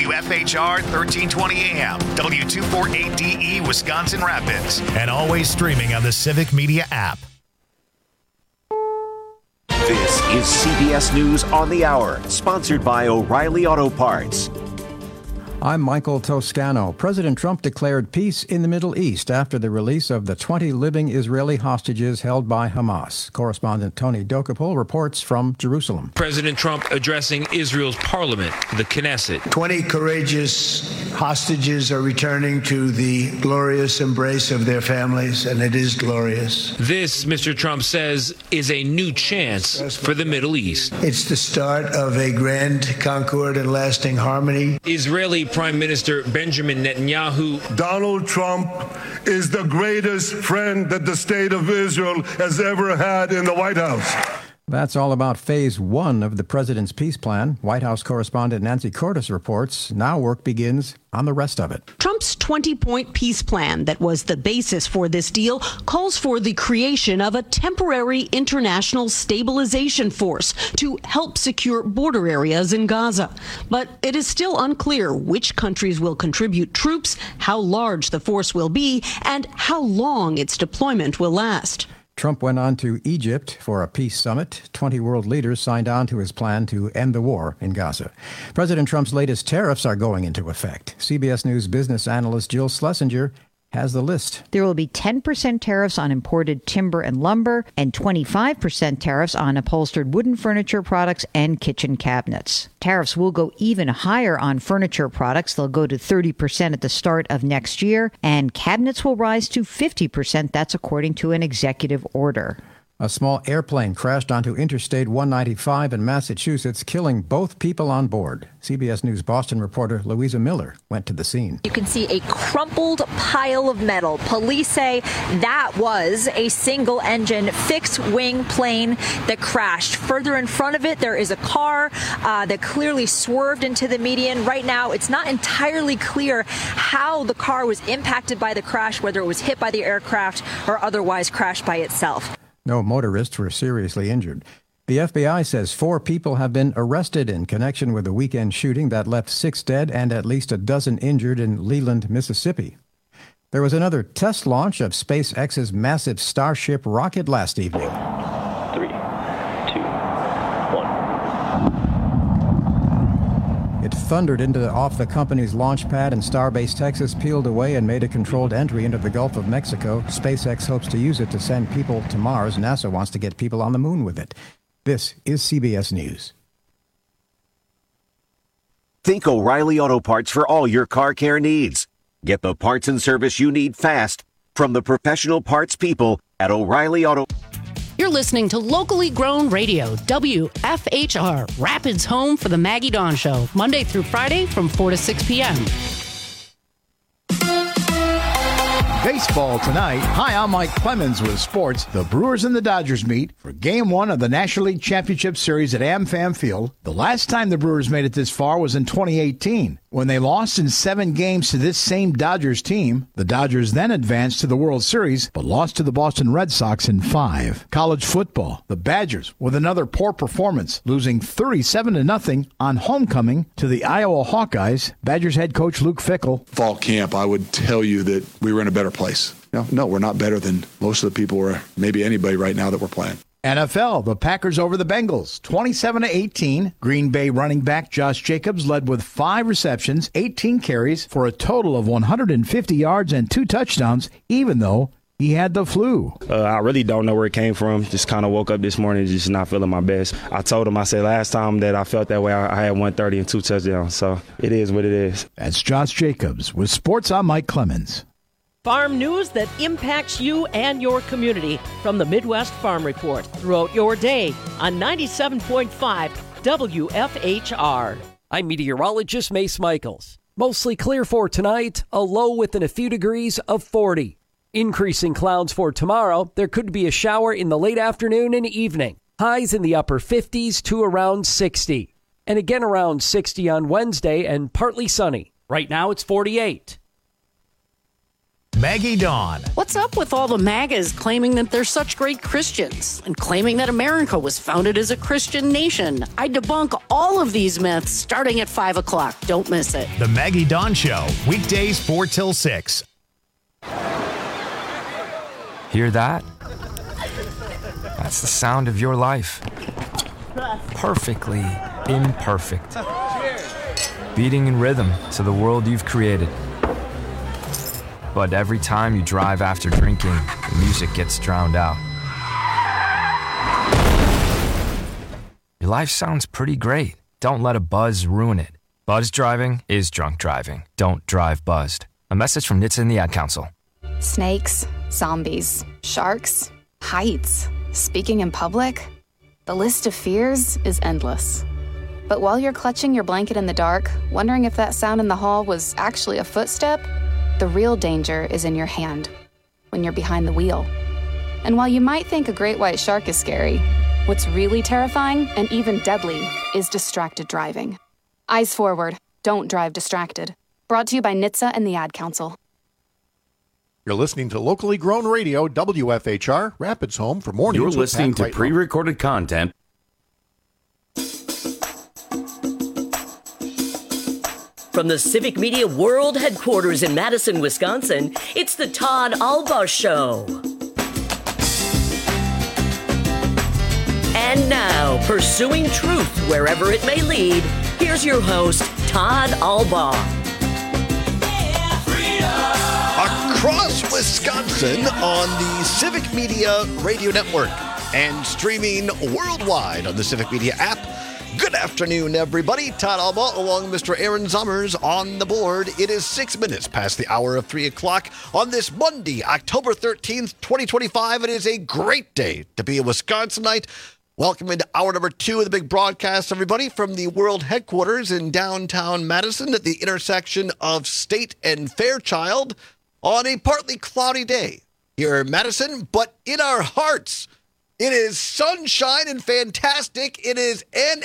WFHR 1320 AM, W248DE Wisconsin Rapids, and always streaming on the Civic Media app. This is CBS News on the Hour, sponsored by O'Reilly Auto Parts. I'm Michael Toscano. President Trump declared peace in the Middle East after the release of the 20 living Israeli hostages held by Hamas. Correspondent Tony Dokapol reports from Jerusalem. President Trump addressing Israel's parliament, the Knesset. 20 courageous hostages are returning to the glorious embrace of their families, and it is glorious. This, Mr. Trump says, is a new chance for the Middle East. It's the start of a grand concord and lasting harmony. Israeli Prime Minister Benjamin Netanyahu. Donald Trump is the greatest friend that the state of Israel has ever had in the White House. That's all about phase one of the president's peace plan. White House correspondent Nancy Cordes reports now work begins on the rest of it. Trump's 20-point peace plan that was the basis for this deal calls for the creation of a temporary international stabilization force to help secure border areas in Gaza. But it is still unclear which countries will contribute troops, how large the force will be, and how long its deployment will last. Trump went on to Egypt for a peace summit. 20 world leaders signed on to his plan to end the war in Gaza. President Trump's latest tariffs are going into effect. CBS News business analyst Jill Schlesinger has the list. There will be 10% tariffs on imported timber and lumber and 25% tariffs on upholstered wooden furniture products and kitchen cabinets. Tariffs will go even higher on furniture products. They'll go to 30% at the start of next year, and cabinets will rise to 50%. That's according to an executive order. A small airplane crashed onto Interstate 195 in Massachusetts, killing both people on board. CBS News Boston reporter Louisa Miller went to the scene. You can see a crumpled pile of metal. Police say that was a single-engine fixed-wing plane that crashed. Further in front of it, there is a car that clearly swerved into the median. Right now, it's not entirely clear how the car was impacted by the crash, whether it was hit by the aircraft or otherwise crashed by itself. No motorists were seriously injured. The FBI says 4 people have been arrested in connection with a weekend shooting that left 6 dead and at least a dozen injured in Leland, Mississippi. There was another test launch of SpaceX's massive Starship rocket last evening. 3, 2, 1. It thundered off the company's launch pad in Starbase, Texas, peeled away and made a controlled entry into the Gulf of Mexico. SpaceX hopes to use it to send people to Mars. NASA wants to get people on the moon with it. This is CBS News. Think O'Reilly Auto Parts for all your car care needs. Get the parts and service you need fast from the professional parts people at O'Reilly Auto. You're listening to locally grown radio, WFHR, Rapids' home for the Maggie Dawn Show, Monday through Friday from 4 to 6 p.m. Baseball tonight. Hi, I'm Mike Clemens with sports. The Brewers and the Dodgers meet for Game 1 of the National League Championship Series at AmFam Field. The last time the Brewers made it this far was in 2018, when they lost in 7 games to this same Dodgers team. The Dodgers then advanced to the World Series, but lost to the Boston Red Sox in 5. College football. The Badgers, with another poor performance, losing 37-0 on homecoming to the Iowa Hawkeyes. Badgers head coach Luke Fickell. Fall camp, I would tell you that we were in a better place. No, we're not better than most of the people or maybe anybody right now that we're playing. NFL, the Packers over the Bengals, 27-18. Green Bay running back Josh Jacobs led with 5 receptions, 18 carries for a total of 150 yards and 2 touchdowns, even though he had the flu. I really don't know where it came from. Just kind of woke up this morning just not feeling my best. I told him, I said last time that I felt that way, I had 130 and 2 touchdowns. So it is what it is. That's Josh Jacobs. With sports, I'm Mike Clemens. Farm news that impacts you and your community from the Midwest Farm Report throughout your day on 97.5 WFHR. I'm meteorologist Mace Michaels. Mostly clear for tonight, a low within a few degrees of 40. Increasing clouds for tomorrow. There could be a shower in the late afternoon and evening. Highs in the upper 50s to around 60. And again around 60 on Wednesday and partly sunny. Right now it's 48. Maggie Dawn. What's up with all the MAGAs claiming that they're such great Christians and claiming that America was founded as a Christian nation? I debunk all of these myths starting at 5 o'clock. Don't miss it. The Maggie Dawn Show, weekdays 4 till 6. Hear that? That's the sound of your life. Perfectly imperfect. Beating in rhythm to the world you've created. But every time you drive after drinking, the music gets drowned out. Your life sounds pretty great. Don't let a buzz ruin it. Buzz driving is drunk driving. Don't drive buzzed. A message from NHTSA and the Ad Council. Snakes, zombies, sharks, heights, speaking in public. The list of fears is endless. But while you're clutching your blanket in the dark, wondering if that sound in the hall was actually a footstep, the real danger is in your hand, when you're behind the wheel. And while you might think a great white shark is scary, what's really terrifying and even deadly is distracted driving. Eyes forward, don't drive distracted. Brought to you by NHTSA and the Ad Council. You're listening to locally grown radio, WFHR, Rapids Home for mornings. You're listening to pre-recorded content. From the Civic Media World Headquarters in Madison, Wisconsin, it's the Todd Alba Show. And now, pursuing truth wherever it may lead, here's your host, Todd Alba. Across Wisconsin on the Civic Media Radio Network and streaming worldwide on the Civic Media app. Good afternoon, everybody. Todd Alba along with Mr. Aaron Zummers on the board. It is 6 minutes past the hour of 3 o'clock on this Monday, October 13th, 2025. It is a great day to be a Wisconsinite. Welcome into hour number 2 of the big broadcast, everybody, from the world headquarters in downtown Madison at the intersection of State and Fairchild on a partly cloudy day here in Madison, but in our hearts, it is sunshine and fantastic. It is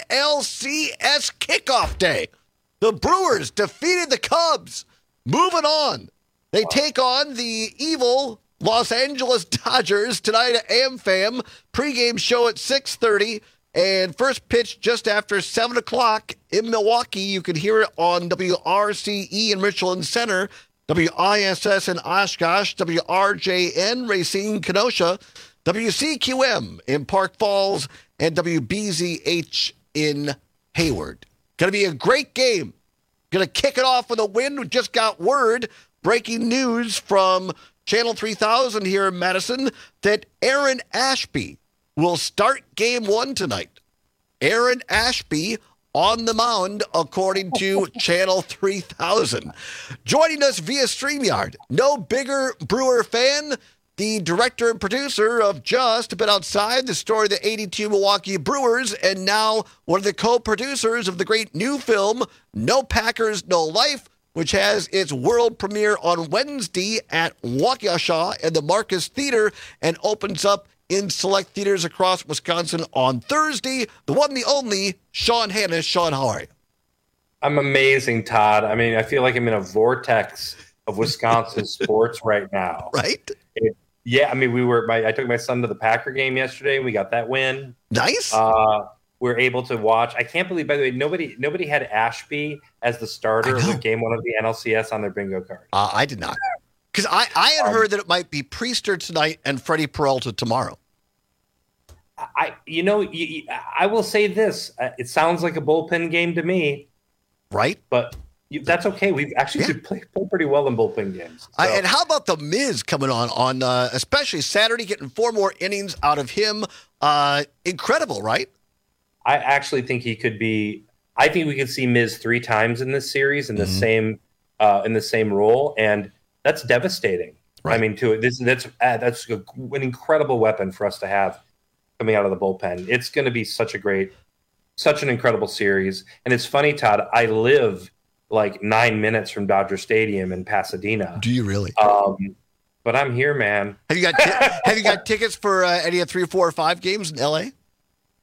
NLCS kickoff day. The Brewers defeated the Cubs. Moving on. They take on the evil Los Angeles Dodgers tonight at AmFam. Pre-game show at 6:30 and first pitch just after 7 o'clock in Milwaukee. You can hear it on WRCE in Richland Center, WISS in Oshkosh, WRJN Racine Kenosha, WCQM in Park Falls, and WBZH in Hayward. Going to be a great game. Going to kick it off with a win. We just got word, breaking news from Channel 3000 here in Madison, that Aaron Ashby will start game 1 tonight. Aaron Ashby on the mound, according to Channel 3000. Joining us via StreamYard, no bigger Brewer fan, the director and producer of Just a Bit Outside, the story of the 82 Milwaukee Brewers, and now one of the co-producers of the great new film, No Packers, No Life, which has its world premiere on Wednesday at Waukesha and the Marcus Theater and opens up in select theaters across Wisconsin on Thursday. The one, the only, Sean Hannis. Sean, how are you? I'm amazing, Todd. I mean, I feel like I'm in a vortex of Wisconsin sports right now. Right? Yeah, I mean, I took my son to the Packer game yesterday, and we got that win. Nice. We're able to watch. I can't believe, by the way, nobody had Ashby as the starter of the game 1 of the NLCS on their bingo card. I did not. Because I had heard that it might be Priester tonight and Freddie Peralta tomorrow. I will say this. It sounds like a bullpen game to me. Right? But that's okay. We've actually played pretty well in bullpen games. So. And how about the Miz coming on especially Saturday, getting 4 more innings out of him? Incredible, right? I actually think he could be. I think we could see Miz 3 times in this series in the same role, and that's devastating. Right. I mean, that's an incredible weapon for us to have coming out of the bullpen. It's going to be such an incredible series. And it's funny, Todd. I live like 9 minutes from Dodger Stadium in Pasadena. Do you really? But I'm here, man. Have you got tickets for any of 3, 4, or 5 games in LA?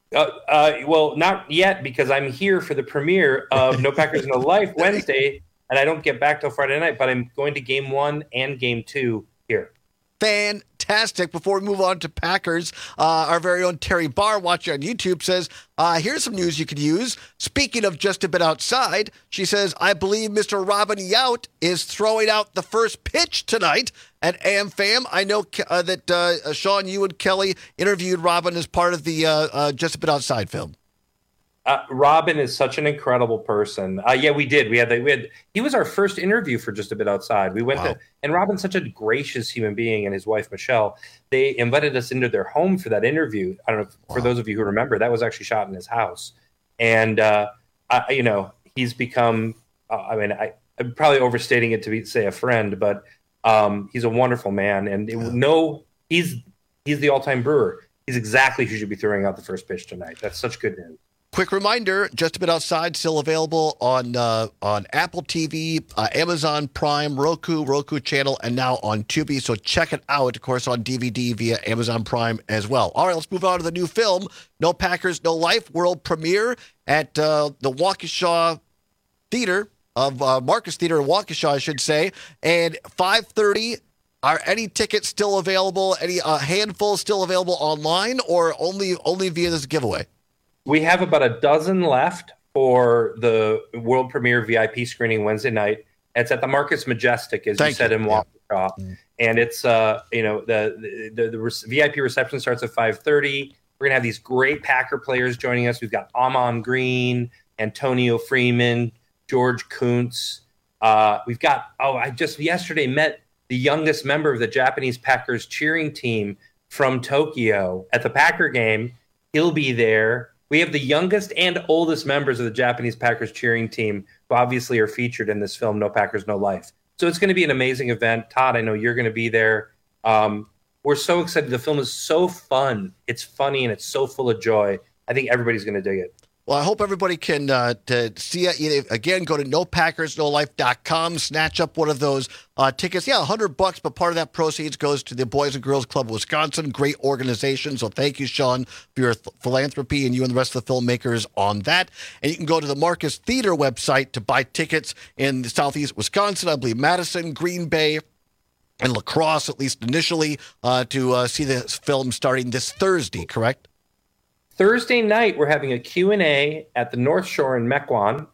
Well, not yet, because I'm here for the premiere of No Packers, No Life Wednesday and I don't get back till Friday night, but I'm going to game 1 and game 2 here. Fantastic. Before we move on to Packers, our very own Terry Barr, watching on YouTube, says, here's some news you could use. Speaking of just a bit outside, she says, I believe Mr. Robin Yount is throwing out the first pitch tonight at AmFam. I know that Sean, you and Kelly interviewed Robin as part of the Just a Bit Outside film. Robin is such an incredible person. Yeah, we did. He was our first interview for Just a Bit Outside. We went to, and Robin's such a gracious human being, and his wife Michelle. They invited us into their home for that interview. I don't know for those of you who remember, that was actually shot in his house. And he's become. I'm probably overstating it to say a friend, but he's a wonderful man, and he's the all-time Brewer. He's exactly who should be throwing out the first pitch tonight. That's such good news. Quick reminder, Just a Bit Outside, still available on Apple TV, Amazon Prime, Roku channel, and now on Tubi. So check it out, of course, on DVD via Amazon Prime as well. All right, let's move on to the new film, No Packers, No Life, world premiere at the Waukesha Theater of Marcus Theater in Waukesha, I should say, and 5:30. Are any tickets still available? Any handful still available online, or only via this giveaway? We have about a dozen left for the world premiere VIP screening Wednesday night. It's at the Marcus Majestic, as you said, in Waukesha. And it's, the VIP reception starts at 5:30. We're going to have these great Packer players joining us. We've got Amon Green, Antonio Freeman, George Kuntz. We've got, I just yesterday met the youngest member of the Japanese Packers cheering team from Tokyo at the Packer game. He'll be there. We have the youngest and oldest members of the Japanese Packers cheering team who obviously are featured in this film, No Packers, No Life. So it's going to be an amazing event. Todd, I know you're going to be there. We're so excited. The film is so fun. It's funny, and it's so full of joy. I think everybody's going to dig it. Well, I hope everybody can to see it. Again, go to NoPackersNoLife.com, snatch up one of those tickets. Yeah, $100, but part of that proceeds goes to the Boys and Girls Club of Wisconsin. Great organization. So thank you, Sean, for your philanthropy, and you and the rest of the filmmakers on that. And you can go to the Marcus Theater website to buy tickets in southeast Wisconsin. I believe Madison, Green Bay, and La Crosse, at least initially, to see the film starting this Thursday, correct? Thursday night, we're having a Q&A at the North Shore in Mequon,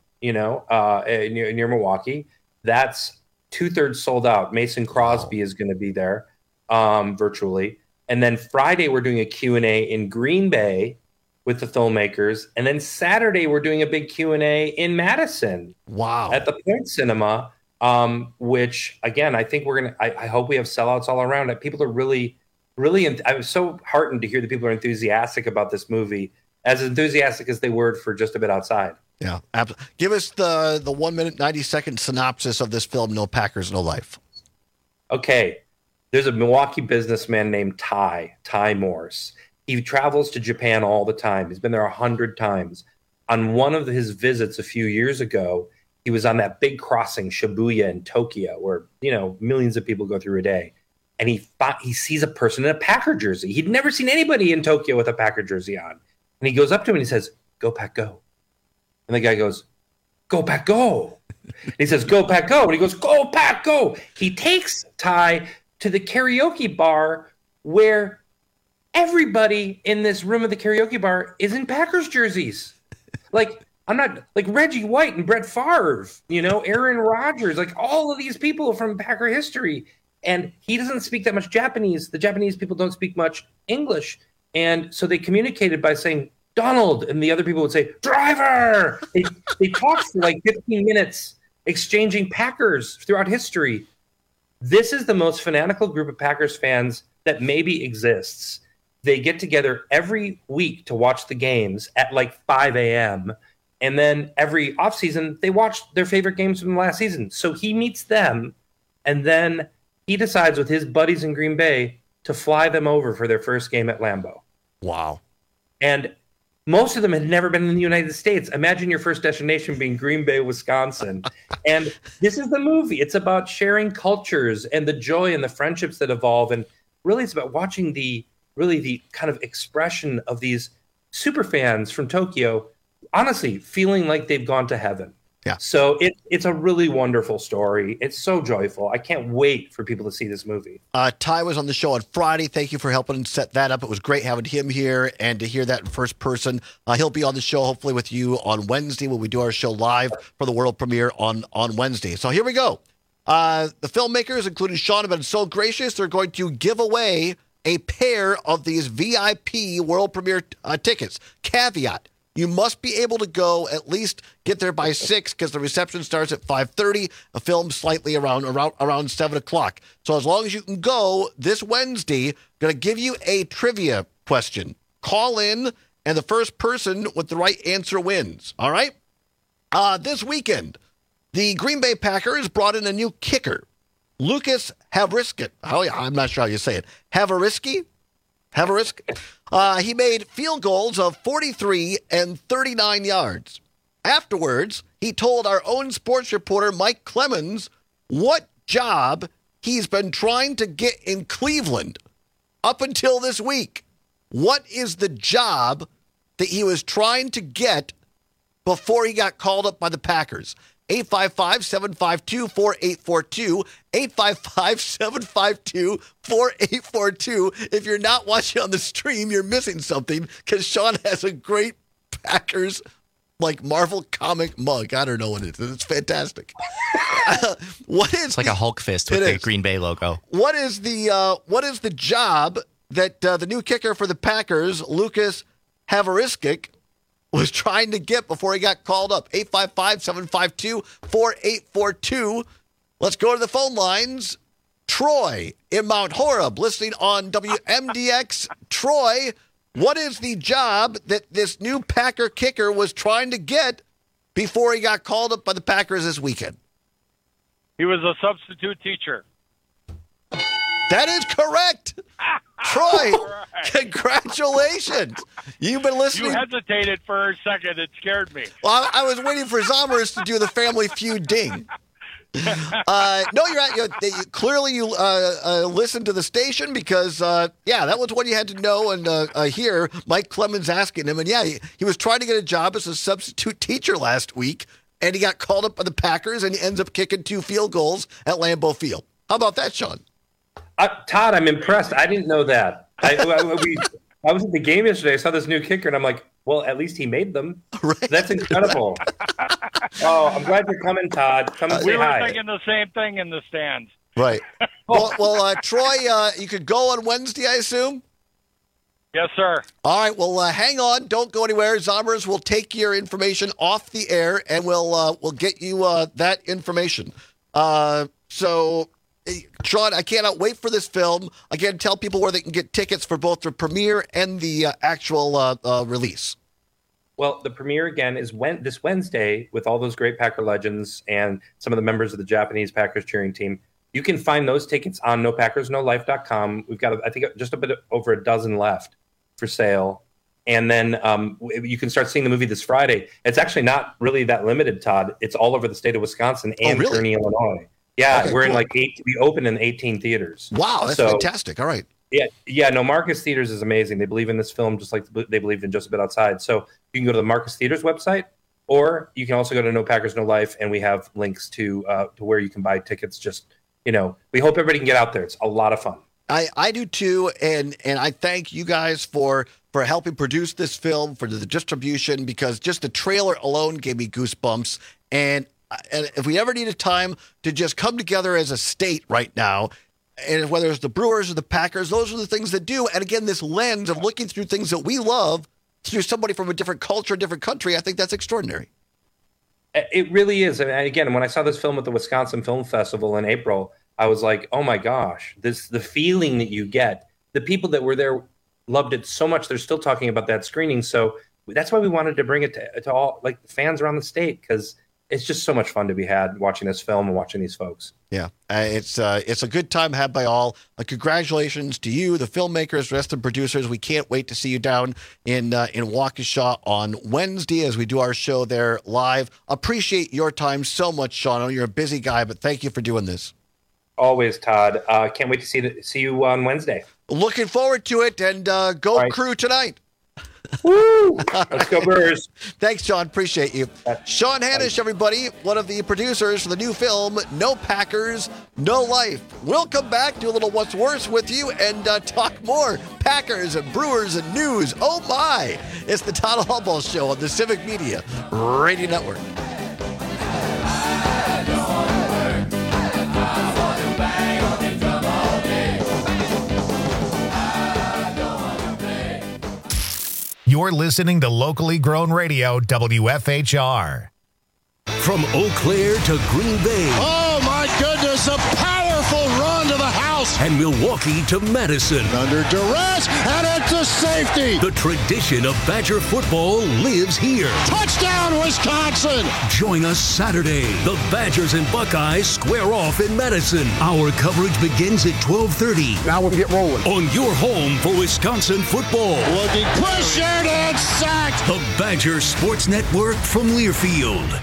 near Milwaukee. That's 2/3 sold out. Mason Crosby is going to be there virtually. And then Friday, we're doing a Q&A in Green Bay with the filmmakers. And then Saturday, we're doing a big Q&A in Madison. Wow. At the Point Cinema, which, again, I think we're going to – I hope we have sellouts all around. People are really I was so heartened to hear that people are enthusiastic about this movie, as enthusiastic as they were for Just a Bit Outside. Yeah, absolutely. Give us the 1 minute, 90-second synopsis of this film, No Packers, No Life. Okay. There's a Milwaukee businessman named Ty Morse. He travels to Japan all the time. He's been there 100 times. On one of his visits a few years ago, he was on that big crossing, Shibuya in Tokyo, where, millions of people go through a day. And he sees a person in a Packer jersey. He'd never seen anybody in Tokyo with a Packer jersey on. And he goes up to him and he says, "Go Pack, go." And the guy goes, "Go Pack, go." And he says, "Go Pack, go." And he goes, "Go Pack, go." He takes Ty to the karaoke bar where everybody in this room of the karaoke bar is in Packers jerseys. Like Reggie White and Brett Favre, Aaron Rodgers, like all of these people from Packer history. And he doesn't speak that much Japanese. The Japanese people don't speak much English. And so they communicated by saying, "Donald," and the other people would say, "Driver." They talked for like 15 minutes, exchanging Packers throughout history. This is the most fanatical group of Packers fans that maybe exists. They get together every week to watch the games at like 5 a.m. And then every offseason, they watch their favorite games from the last season. So he meets them, and then he decides with his buddies in Green Bay to fly them over for their first game at Lambeau. Wow. And most of them had never been in the United States. Imagine your first destination being Green Bay, Wisconsin. And this is the movie. It's about sharing cultures and the joy and the friendships that evolve. And really it's about watching the kind of expression of these super fans from Tokyo, honestly, feeling like they've gone to heaven. Yeah. So it's a really wonderful story. It's so joyful. I can't wait for people to see this movie. Ty was on the show on Friday. Thank you for helping set that up. It was great having him here and to hear that in first person. He'll be on the show hopefully with you on Wednesday when we do our show live for the world premiere on Wednesday. So here we go. The filmmakers, including Sean, have been so gracious. They're going to give away a pair of these VIP world premiere tickets. Caveat. You must be able to go at least get there by 6 because the reception starts at 5:30. A film slightly around 7 o'clock. So as long as you can go this Wednesday, going to give you a trivia question. Call in, and the first person with the right answer wins. All right? This weekend, the Green Bay Packers brought in a new kicker, Lucas Havrisky. Oh, yeah, I'm not sure how you say it. Havrisky? He made field goals of 43 and 39 yards. Afterwards, he told our own sports reporter, Mike Clemens, what job he's been trying to get in Cleveland up until this week. What is the job that he was trying to get before he got called up by the Packers? 855-752-4842, 855-752-4842. If you're not watching on the stream, you're missing something because Sean has a great Packers Marvel comic mug. I don't know what it is. It's fantastic. It's like a Hulk fist with the Green Bay logo. What is the job that the new kicker for the Packers, Lucas Havrisky, was trying to get before he got called up? 855-752-4842. Let's go to the phone lines. Troy in Mount Horeb, listening on WMDX. Troy, what is the job that this new Packer kicker was trying to get before he got called up by the Packers this weekend? He was a substitute teacher. That is correct. Troy, congratulations. You've been listening. You hesitated for a second. It scared me. Well, I was waiting for Zommers to do the Family Feud ding. No, you're right. Clearly, you listened to the station because, that was what you had to know and hear. Mike Clemens asking him. And, he was trying to get a job as a substitute teacher last week, and he got called up by the Packers, and he ends up kicking 2 field goals at Lambeau Field. How about that, Sean? Todd, I'm impressed. I didn't know that. I was at the game yesterday. I saw this new kicker, and I'm like, well, at least he made them. Right. That's incredible. Oh, I'm glad you're coming, Todd. Come and say hi. We were thinking the same thing in the stands. Right. Well, Troy, you could go on Wednesday, I assume? Yes, sir. All right. Well, hang on. Don't go anywhere. Zommers will take your information off the air, and we'll get you that information. So, Sean, I cannot wait for this film. Again, tell people where they can get tickets for both the premiere and the actual release. Well, the premiere, again, is this Wednesday with all those great Packer legends and some of the members of the Japanese Packers cheering team. You can find those tickets on NoPackersNoLife.com. We've got, I think, just a bit over a dozen left for sale. And then you can start seeing the movie this Friday. It's actually not really that limited, Todd. It's all over the state of Wisconsin and Kearney, Illinois. Yeah, okay, we're in we open in 18 theaters. Wow, that's fantastic. All right. Yeah. No, Marcus Theaters is amazing. They believe in this film just like they believed in Just a Bit Outside. So you can go to the Marcus Theaters website, or you can also go to No Packers No Life, and we have links to where you can buy tickets. Just we hope everybody can get out there. It's a lot of fun. I do too, and I thank you guys for helping produce this film, for the distribution, because just the trailer alone gave me goosebumps. And if we ever need a time to just come together as a state right now, and whether it's the Brewers or the Packers, those are the things that do. And again, this lens of looking through things that we love through somebody from a different culture, different country, I think that's extraordinary. It really is. And again, when I saw this film at the Wisconsin Film Festival in April, I was like, oh my gosh, the feeling that you get. The people that were there loved it so much, they're still talking about that screening. So that's why we wanted to bring it to all the fans around the state, because it's just so much fun to be had watching this film and watching these folks. Yeah, it's a good time had by all. Congratulations to you, the filmmakers, rest of the producers. We can't wait to see you down in Waukesha on Wednesday as we do our show there live. Appreciate your time so much, Sean. I know you're a busy guy, but thank you for doing this. Always, Todd. Can't wait to see you on Wednesday. Looking forward to it, and go Crew tonight. Woo! Let's go Brewers. Thanks, John. Appreciate you. Sean Hanish, everybody, one of the producers for the new film, No Packers, No Life. We'll come back, do a little What's Worse with you, and talk more Packers and Brewers and news. Oh, my. It's the Todd Hallball Show on the Civic Media Radio Network. You're listening to locally grown radio, WFHR. From Eau Claire to Green Bay. Oh, my goodness, a powerful run to the house. And Milwaukee to Madison. Under duress, and it's a safety. The tradition of Badger football lives here. Touchdown, Wisconsin. Join us Saturday. The Badgers and Buckeyes square off in Madison. Our coverage begins at 12:30. Now we'll get rolling. On your home for Wisconsin football. Looking pressured and sacked. The Badger Sports Network from Learfield.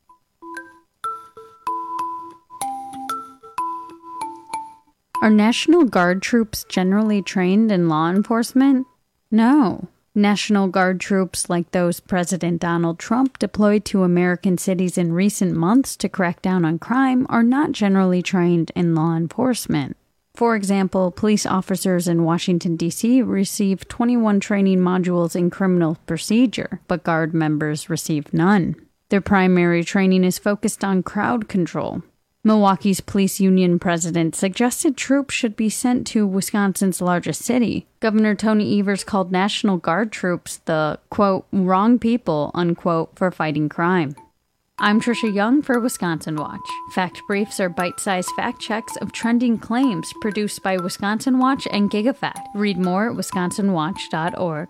Are National Guard troops generally trained in law enforcement? No. National Guard troops like those President Donald Trump deployed to American cities in recent months to crack down on crime are not generally trained in law enforcement. For example, police officers in Washington, D.C. receive 21 training modules in criminal procedure, but Guard members receive none. Their primary training is focused on crowd control. Milwaukee's police union president suggested troops should be sent to Wisconsin's largest city. Governor Tony Evers called National Guard troops the, quote, wrong people, unquote, for fighting crime. I'm Trisha Young for Wisconsin Watch. Fact Briefs are bite-sized fact checks of trending claims produced by Wisconsin Watch and GigaFact. Read more at wisconsinwatch.org.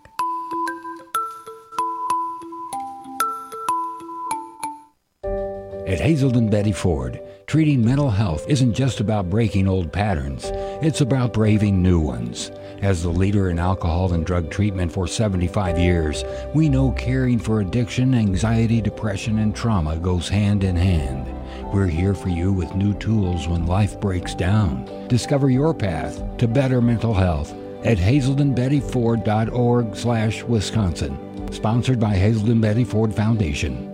At Hazelden Betty Ford, treating mental health isn't just about breaking old patterns, it's about braving new ones. As the leader in alcohol and drug treatment for 75 years, we know caring for addiction, anxiety, depression, and trauma goes hand in hand. We're here for you with new tools when life breaks down. Discover your path to better mental health at hazeldenbettyford.org/Wisconsin. Sponsored by Hazelden Betty Ford Foundation.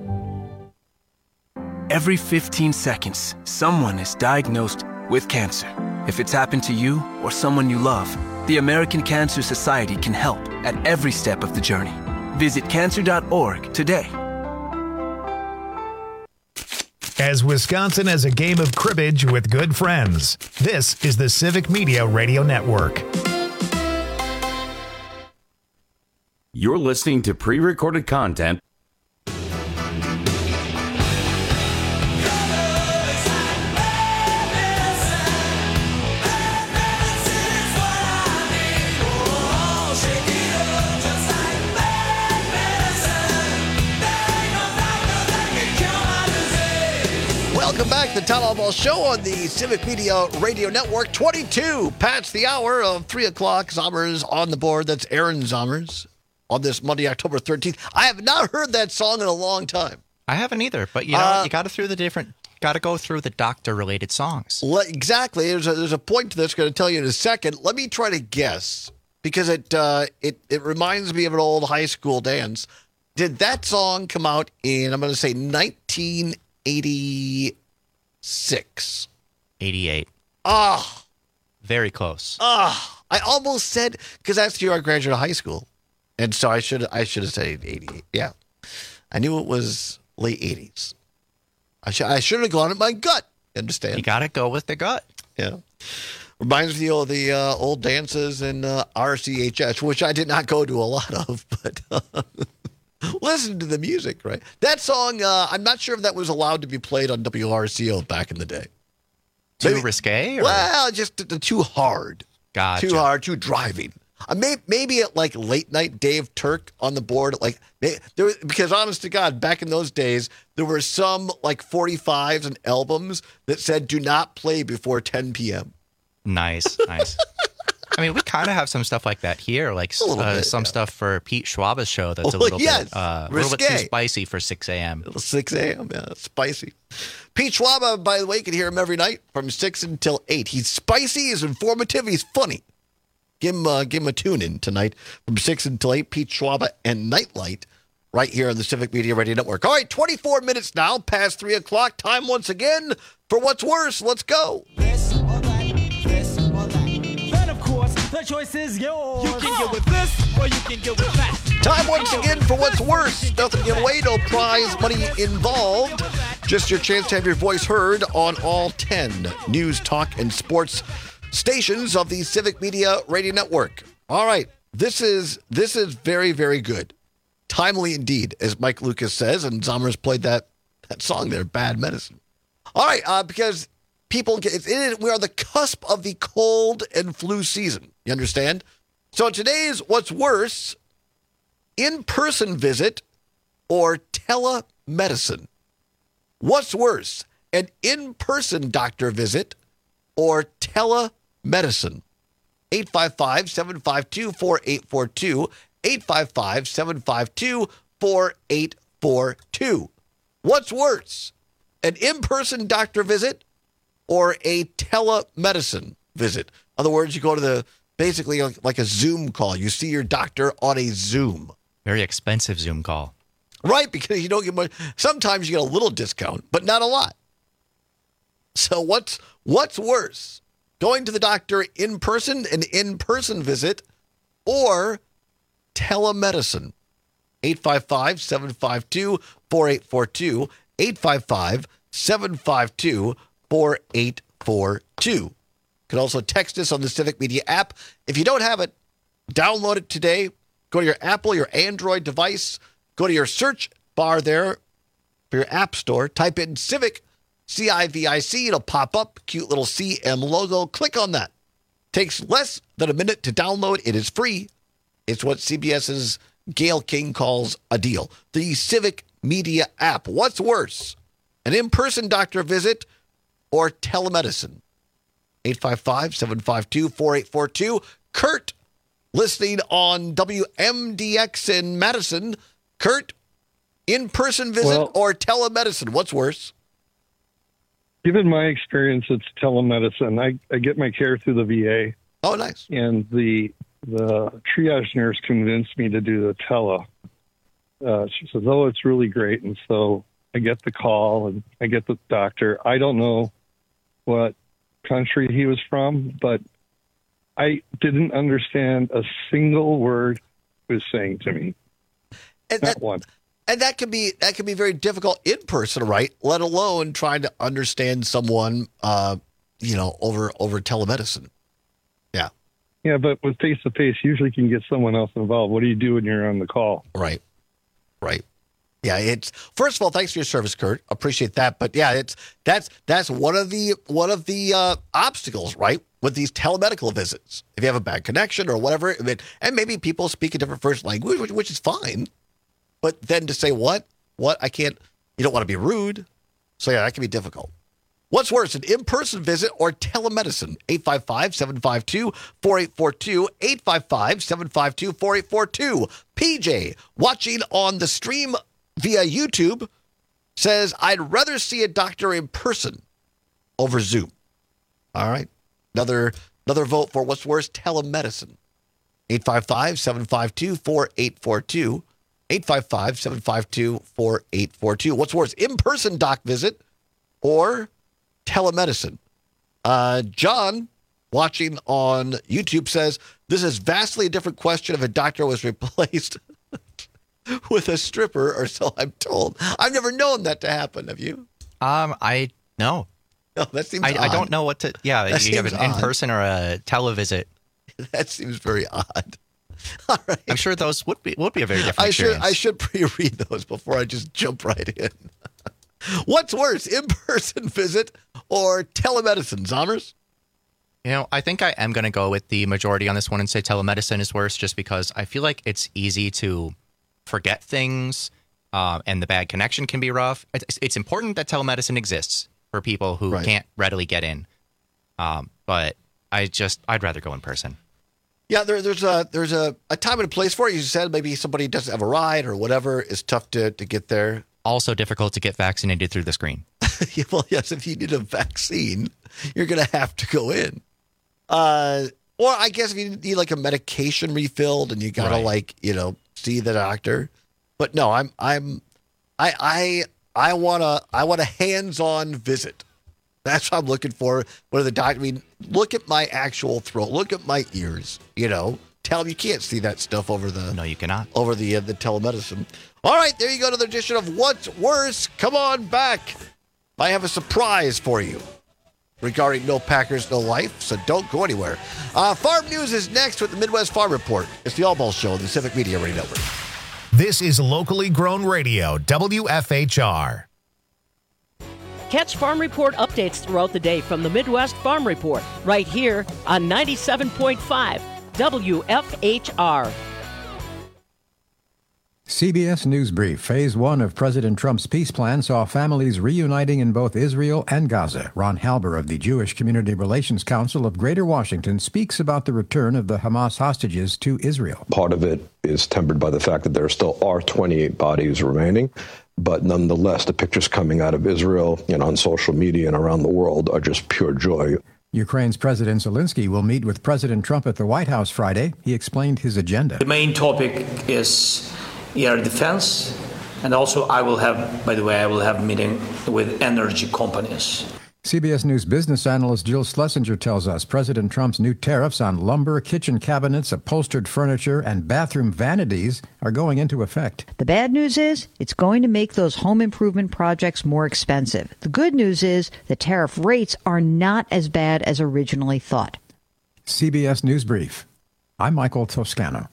Every 15 seconds, someone is diagnosed with cancer. If it's happened to you or someone you love, the American Cancer Society can help at every step of the journey. Visit cancer.org today. As Wisconsin has a game of cribbage with good friends, this is the Civic Media Radio Network. You're listening to pre-recorded content. Welcome back to the Todd Hallball Show on the Civic Media Radio Network. 22 past the hour of 3 o'clock. Zommers on the board. That's Aaron Zommers on this Monday, October 13th. I have not heard that song in a long time. I haven't either, but you know, you got to go through the doctor-related songs. Exactly. There's a point to this. I'm going to tell you in a second. Let me try to guess, because it reminds me of an old high school dance. Did that song come out in, I'm going to say, 1986? 88. Ah. Very close. Ah. I almost said, because that's the year I graduated high school. And so I should have said 88. Yeah. I knew it was late 80s. I should have gone at my gut. Understand? You got to go with the gut. Yeah. Reminds me of the old dances in RCHS, which I did not go to a lot of, but listen to the music, right? That song, I'm not sure if that was allowed to be played on WRCO back in the day. Too risque? Or? Well, just too hard. Gotcha. Too hard, too driving. Maybe at like late night Dave Turk on the board, because honest to God, back in those days, there were some like 45s and albums that said do not play before 10 p.m. Nice. I mean, we kind of have some stuff like that here, like some stuff for Pete Schwaba's show that's a little bit too spicy for 6 a.m. 6 a.m., yeah, spicy. Pete Schwaba, by the way, you can hear him every night from 6 until 8. He's spicy, he's informative, he's funny. Give him a tune-in tonight from 6 until 8. Pete Schwaba and Nightlight right here on the Civic Media Radio Network. All right, 24 minutes now past 3 o'clock. Time once again for What's Worse. Let's go. This or that, this or that. Then, of course, the choice is yours. You can get with this or you can get with that. Time once again for What's Worse. Nothing to give away, no prize money involved. Just your chance to have your voice heard on all 10 news, talk, and sports stations of the Civic Media Radio Network. All right, this is very, very good. Timely indeed, as Mike Lucas says, and Zommers played that song there, Bad Medicine. All right, because people we are the cusp of the cold and flu season. You understand? So today's What's Worse, in-person visit or telemedicine? What's worse, an in-person doctor visit or telemedicine? 855-752-4842, 855-752-4842. What's worse, an in-person doctor visit or a telemedicine visit? In other words, you go to basically like a Zoom call. You see your doctor on a Zoom. Very expensive Zoom call. Right, because you don't get much. Sometimes you get a little discount, but not a lot. So what's worse? Going to the doctor in person, an in-person visit, or telemedicine? 855-752-4842, 855-752-4842. You can also text us on the Civic Media app. If you don't have it, download it today. Go to your Apple, your Android device. Go to your search bar there for your app store. Type in Civic, C-I-V-I-C. It'll pop up. Cute little CM logo. Click on that. Takes less than a minute to download. It is free. It's what CBS's Gail King calls a deal. The Civic Media app. What's worse, an in-person doctor visit or telemedicine? 855-752-4842. Kurt, listening on WMDX in Madison. Kurt, in-person visit or telemedicine? What's worse? Given my experience, it's telemedicine. I get my care through the VA. Oh, nice. And the triage nurse convinced me to do the tele. She says, oh, it's really great. And so I get the call and I get the doctor. I don't know what country he was from, but I didn't understand a single word he was saying to me. And Not one. And that can be very difficult in person, right? Let alone trying to understand someone, over telemedicine. Yeah. Yeah, but with face to face, usually you can get someone else involved. What do you do when you're on the call? Right. Yeah, it's first of all, thanks for your service, Kurt. Appreciate that. But yeah, that's one of the obstacles, right? With these telemedical visits, if you have a bad connection or whatever, and maybe people speak a different first language, which is fine. But then to say what I can't, you don't want to be rude. So yeah, that can be difficult. What's worse, an in-person visit or telemedicine? 855-752-4842, 855-752-4842. PJ, watching on the stream via YouTube, says, I'd rather see a doctor in person over Zoom. All right. Another vote for what's worse, telemedicine. 855-752-4842. 855-752-4842. What's worse, in-person doc visit or telemedicine? John, watching on YouTube, says, this is vastly a different question if a doctor was replaced with a stripper, or so I'm told. I've never known that to happen. Have you? No. No, that seems odd. I don't know what to... Yeah, you have an in-person or a televisit. That seems very odd. All right. I'm sure those would be a very different experience. I should pre-read those before I just jump right in. What's worse, in-person visit or telemedicine, Zommers? I think I am going to go with the majority on this one and say telemedicine is worse, just because I feel like it's easy to forget things, and the bad connection can be rough. It's important that telemedicine exists for people who can't readily get in, but I'd rather go in person. Yeah, there's a time and a place for it. You said maybe somebody doesn't have a ride or whatever. It's tough to get there. Also difficult to get vaccinated through the screen. Well, yes, if you need a vaccine, you're going to have to go in. Or I guess if you need like a medication refilled and you gotta see the doctor. But no, I want a hands-on visit. That's what I'm looking for. What the doctor? I mean, look at my actual throat. Look at my ears. Tell them you can't see that stuff over the. No, you cannot. Over the telemedicine. All right, there you go to the edition of What's Worse. Come on back. I have a surprise for you regarding No Packers, No Life, so don't go anywhere. Farm News is next with the Midwest Farm Report. It's the All Ball Show on the Civic Media Radio Network. This is locally grown radio, WFHR. Catch Farm Report updates throughout the day from the Midwest Farm Report, right here on 97.5 WFHR. CBS News Brief. Phase 1 of President Trump's peace plan saw families reuniting in both Israel and Gaza. Ron Halber of the Jewish Community Relations Council of Greater Washington speaks about the return of the Hamas hostages to Israel. Part of it is tempered by the fact that there still are 28 bodies remaining. But nonetheless, the pictures coming out of Israel and on social media and around the world are just pure joy. Ukraine's President Zelensky will meet with President Trump at the White House Friday. He explained his agenda. The main topic is air defense, and also I will have a meeting with energy companies. CBS News business analyst Jill Schlesinger tells us President Trump's new tariffs on lumber, kitchen cabinets, upholstered furniture, and bathroom vanities are going into effect. The bad news is it's going to make those home improvement projects more expensive. The good news is the tariff rates are not as bad as originally thought. CBS News Brief. I'm Michael Toscano.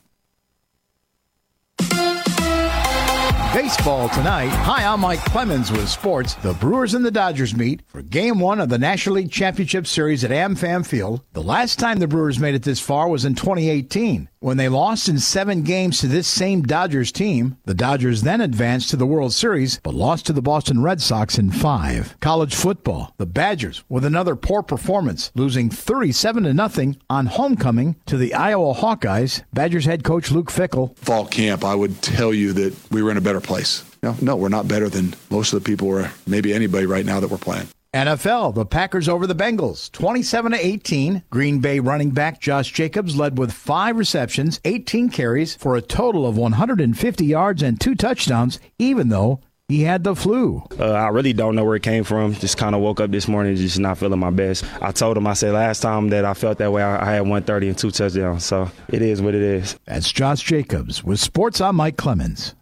Baseball tonight. Hi, I'm Mike Clemens with sports. The Brewers and the Dodgers meet for Game 1 of the National League Championship Series at AmFam Field. The last time the Brewers made it this far was in 2018, when they lost in 7 games to this same Dodgers team. The Dodgers then advanced to the World Series, but lost to the Boston Red Sox in 5. College football. The Badgers, with another poor performance, losing 37-0 on homecoming to the Iowa Hawkeyes. Badgers head coach Luke Fickell. Fall camp, I would tell you that we were in a better place. No, we're not better than most of the people or maybe anybody right now that we're playing. NFL, the Packers over the Bengals, 27-18. Green Bay running back Josh Jacobs led with 5 receptions, 18 carries for a total of 150 yards and 2 touchdowns, even though he had the flu. I really don't know where it came from. Just kind of woke up this morning just not feeling my best. I told him, I said last time that I felt that way, I had 130 and 2 touchdowns. So it is what it is. That's Josh Jacobs with Sports. I'm Mike Clemens.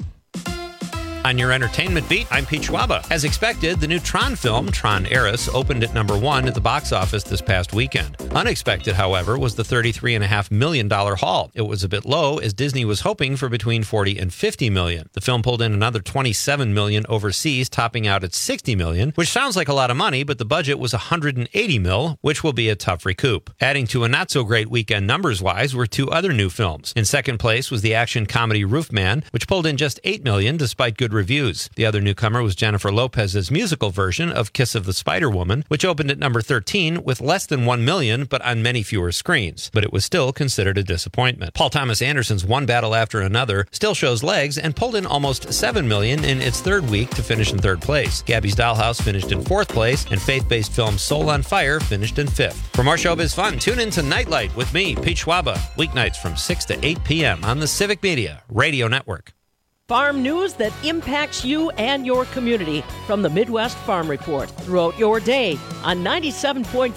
On your entertainment beat, I'm Pete Schwaba. As expected, the new Tron film, Tron Ares, opened at number 1 at the box office this past weekend. Unexpected, however, was the $33.5 million haul. It was a bit low, as Disney was hoping for between $40 and $50 million. The film pulled in another $27 million overseas, topping out at $60 million, which sounds like a lot of money, but the budget was $180 million, which will be a tough recoup. Adding to a not-so-great weekend numbers-wise were 2 other new films. In second place was the action comedy Roofman, which pulled in just $8 million despite good reviews. The other newcomer was Jennifer Lopez's musical version of Kiss of the Spider-Woman, which opened at number 13 with less than $1 million, but on many fewer screens. But it was still considered a disappointment. Paul Thomas Anderson's One Battle After Another still shows legs and pulled in almost $7 million in its third week to finish in third place. Gabby's Dollhouse finished in fourth place, and faith-based film Soul on Fire finished in fifth. For more showbiz fun, tune in to Nightlight with me, Pete Schwaba, weeknights from 6 to 8 p.m. on the Civic Media Radio Network. Farm news that impacts you and your community from the Midwest Farm Report throughout your day on 97.5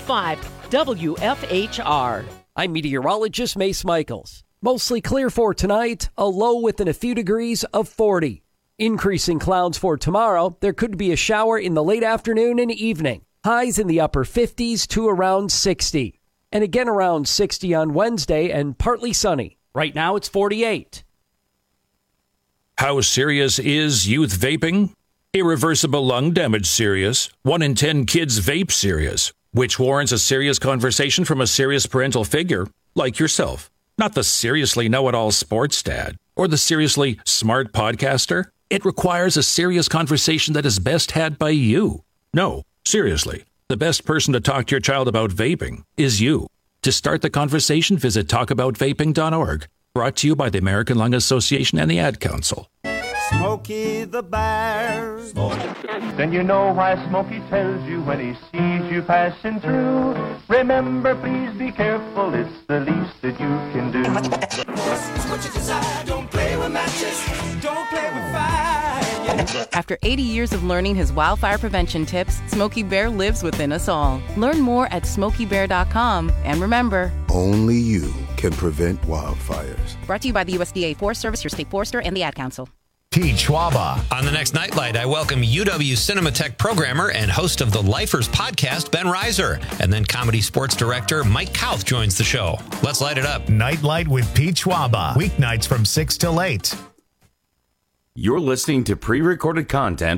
WFHR. I'm meteorologist Mace Michaels. Mostly clear for tonight, a low within a few degrees of 40. Increasing clouds for tomorrow, there could be a shower in the late afternoon and evening. Highs in the upper 50s to around 60. And again around 60 on Wednesday and partly sunny. Right now it's 48. How serious is youth vaping? Irreversible lung damage serious. 1 in 10 kids vape serious, which warrants a serious conversation from a serious parental figure like yourself. Not the seriously know-it-all sports dad or the seriously smart podcaster. It requires a serious conversation that is best had by you. No, seriously, the best person to talk to your child about vaping is you. To start the conversation, visit talkaboutvaping.org. Brought to you by the American Lung Association and the Ad Council. Smokey the Bear. Then you know why Smokey tells you when he sees you passing through. Remember, please be careful, it's the least that you can do. What you desire, don't play with matches, don't play with fire. After 80 years of learning his wildfire prevention tips, Smokey Bear lives within us all. Learn more at SmokeyBear.com. And remember, only you can prevent wildfires. Brought to you by the USDA Forest Service, your state forester, and the Ad Council. Pete Schwaba. On the next Nightlight, I welcome UW Cinematheque programmer and host of the Lifers podcast, Ben Reiser. And then comedy sports director Mike Kauth joins the show. Let's light it up. Nightlight with Pete Schwaba. Weeknights from 6 till 8. You're listening to pre-recorded content.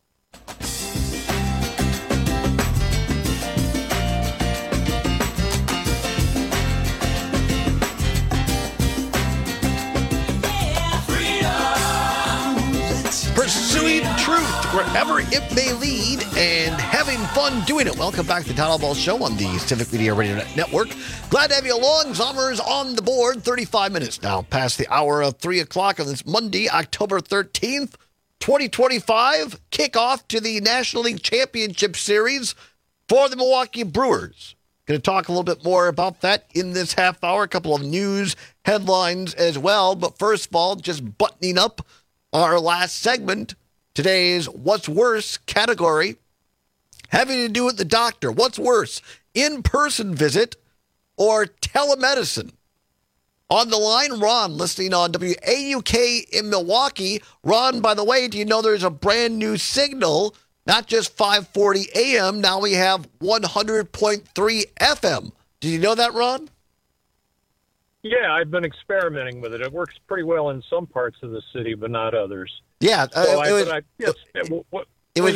Pursuing truth wherever it may lead and having fun doing it. Welcome back to the Town Ball Show on the Civic Media Radio Network. Glad to have you along. Zommers on the board. 35 minutes now past the hour of 3 o'clock on this Monday, October 13th, 2025. Kickoff to the National League Championship Series for the Milwaukee Brewers. Going to talk a little bit more about that in this half hour. A couple of news headlines as well. But first of all, just buttoning up our last segment, today's What's Worse category, having to do with the doctor. What's worse, in-person visit or telemedicine? On the line, Ron, listening on WAUK in Milwaukee. Ron, by the way, do you know there's a brand new signal? Not just 540 AM, now we have 100.3 FM. Did you know that, Ron? Yeah, I've been experimenting with it. It works pretty well in some parts of the city, but not others. Yeah, when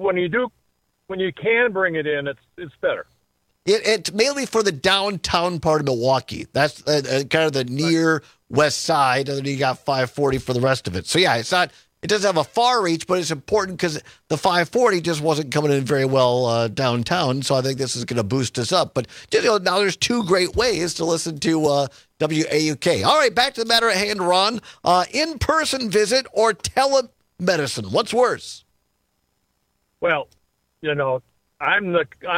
you can bring it in, it's better. It's mainly for the downtown part of Milwaukee. That's kind of the near west side, and then you got 540 for the rest of it. So yeah, it doesn't have a far reach, but it's important because the 540 just wasn't coming in very well downtown. So I think this is going to boost us up. But now there's two great ways to listen to WAUK. All right, back to the matter at hand, Ron. In-person visit or telemedicine? What's worse? Well, I'm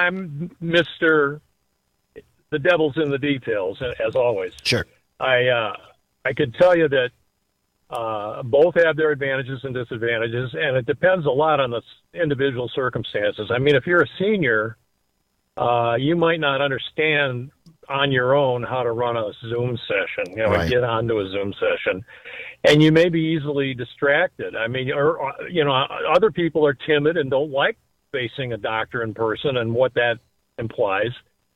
Mr. The devil's in the details, as always. Sure. I could tell you that both have their advantages and disadvantages, and it depends a lot on the individual circumstances. I mean, if you're a senior, you might not understand on your own how to run a Zoom session, and get onto a Zoom session, and you may be easily distracted. I mean, other people are timid and don't like facing a doctor in person and what that implies.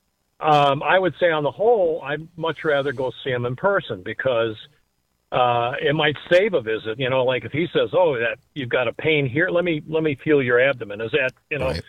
I would say on the whole, I'd much rather go see him in person because it might save a visit. Like if he says, "Oh, that you've got a pain here, let me feel your abdomen." Is that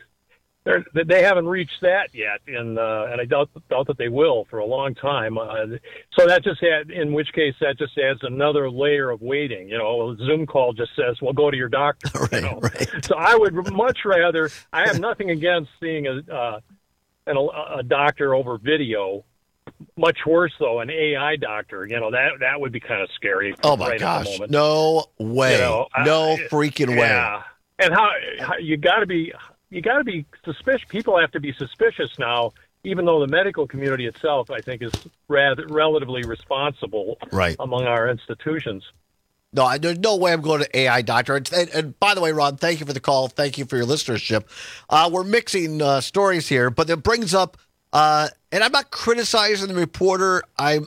they haven't reached that yet, and I doubt that they will for a long time. So that in which case that just adds another layer of waiting. A Zoom call just says, "Well, go to your doctor." Right. So I would much rather. I have nothing against seeing a doctor over video. Much worse though, an AI doctor. That would be kind of scary. Oh my gosh! No way! No freaking way! Yeah, and how you got to be suspicious. People have to be suspicious now, even though the medical community itself, I think, is relatively responsible among our institutions. No, there's no way I'm going to AI doctor. And by the way, Ron, thank you for the call. Thank you for your listenership. We're mixing stories here, but it brings up, and I'm not criticizing the reporter. I'm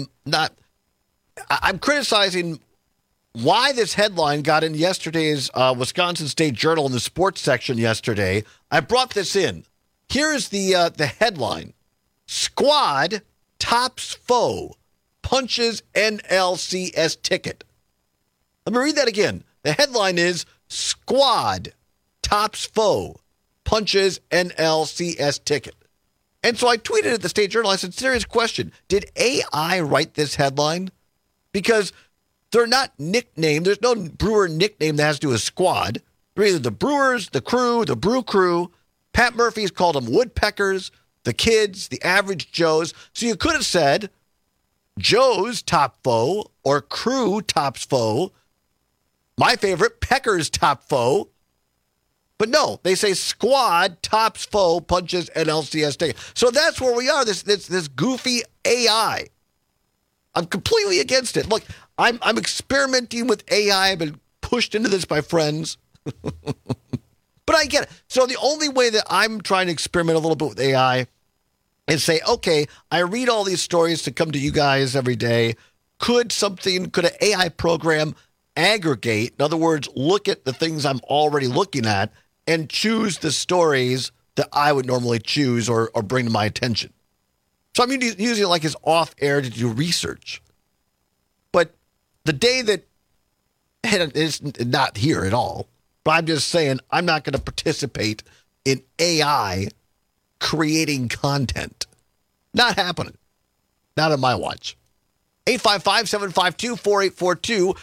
criticizing why this headline got in yesterday's Wisconsin State Journal in the sports section yesterday. I brought this in. Here's the headline. Squad tops foe, punches NLCS ticket. Let me read that again. The headline is Squad tops foe, punches NLCS ticket. And so I tweeted at the State Journal, I said, serious question, did AI write this headline? Because they're not nicknamed. There's no Brewer nickname that has to do with squad. They're either the Brewers, the crew, the Brew Crew. Pat Murphy's called them Woodpeckers, the Kids, the Average Joes. So you could have said Joe's top foe or Crew tops foe. My favorite, Pecker's top foe. But no, they say squad tops foe punches NLCS ticket. So that's where we are, this goofy AI. I'm completely against it. Look, I'm experimenting with AI. I've been pushed into this by friends. But I get it. So the only way that I'm trying to experiment a little bit with AI is say, okay, I read all these stories to come to you guys every day. Could an AI program aggregate, in other words, look at the things I'm already looking at and choose the stories that I would normally choose or bring to my attention? So I'm using it like as off-air to do research. But the day that, and it's not here at all, but I'm just saying I'm not going to participate in AI creating content. Not happening. Not on my watch. 855-752-4842.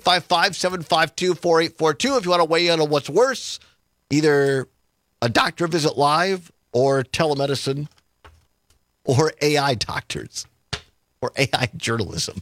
855-752-4842. If you want to weigh in on what's worse, either a doctor visit live or telemedicine or AI doctors or AI journalism.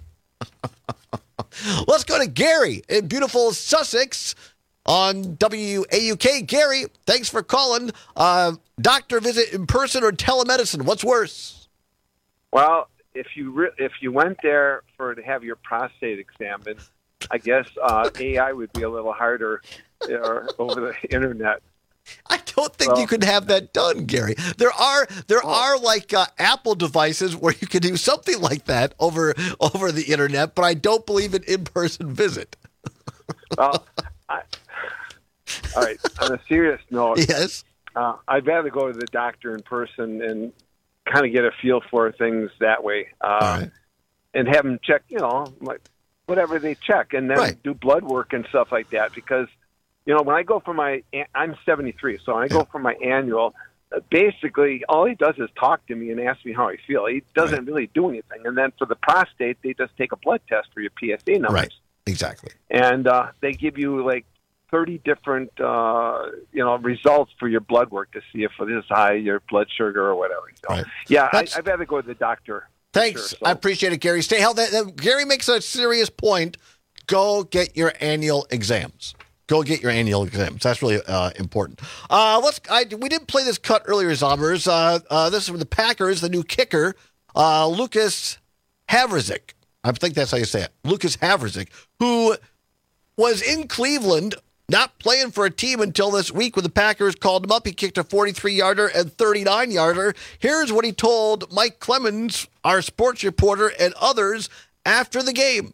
Let's go to Gary in beautiful Sussex on WAUK. Gary, thanks for calling. Doctor visit in person or telemedicine? What's worse? Well, if you went there to have your prostate examined, I guess AI would be a little harder over the internet. I don't think you could have that done, Gary. There are like Apple devices where you can do something like that over the internet, but I don't believe an in-person visit. Well, all right. On a serious note, yes, I'd rather go to the doctor in person and kind of get a feel for things that way, and have them check, like whatever they check, and then do blood work and stuff like that. Because when I go for I'm 73, so when I go for my annual, basically all he does is talk to me and ask me how I feel. He doesn't really do anything. And then for the prostate, they just take a blood test for your PSA numbers. Right, exactly. And they give you like 30 different, results for your blood work to see if it is high, your blood sugar or whatever. So, yeah, I'd rather go to the doctor. Thanks. Sure, so. I appreciate it, Gary. Stay healthy. Gary makes a serious point. Go get your annual exams. That's really important. We didn't play this cut earlier, Zombers. This is from the Packers, the new kicker, Lucas Havrizik. I think that's how you say it. Lucas Havrizik, who was in Cleveland, not playing for a team until this week when the Packers called him up. He kicked a 43-yarder and 39-yarder. Here's what he told Mike Clemens, our sports reporter, and others after the game.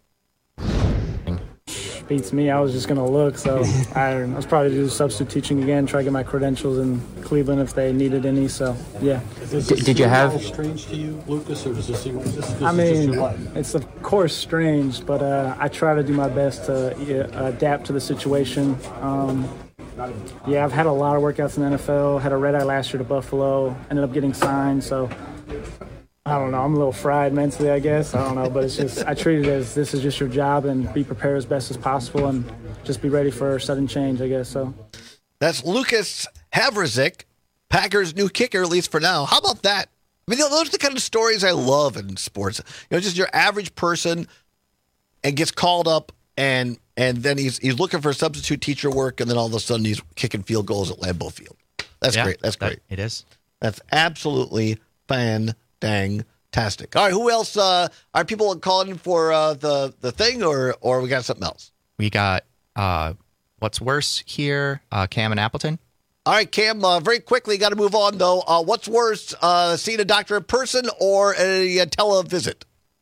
Beats me. I was just going to look, so I was probably do substitute teaching again, try to get my credentials in Cleveland if they needed any. So yeah. Did you have strange to you, Lucas, or does this I mean, it's of course strange, but I try to do my best to adapt to the situation. I've had a lot of workouts in the NFL. Had a red eye last year to Buffalo. Ended up getting signed, so. I don't know. I'm a little fried mentally, I guess. I don't know. But it's just, I treat it as this is just your job and be prepared as best as possible and just be ready for sudden change, I guess. So that's Lucas Havrizik, Packers' new kicker, at least for now. How about that? I mean, those are the kind of stories I love in sports. Just your average person and gets called up and then he's looking for substitute teacher work, and then all of a sudden he's kicking field goals at Lambeau Field. That's great. That's great. It is. That's absolutely fantastic. All right, who else? Are people calling for the thing, or we got something else? We got what's worse here, Cam and Appleton. All right, Cam, very quickly, got to move on, though. What's worse, seeing a doctor in person or a televisit?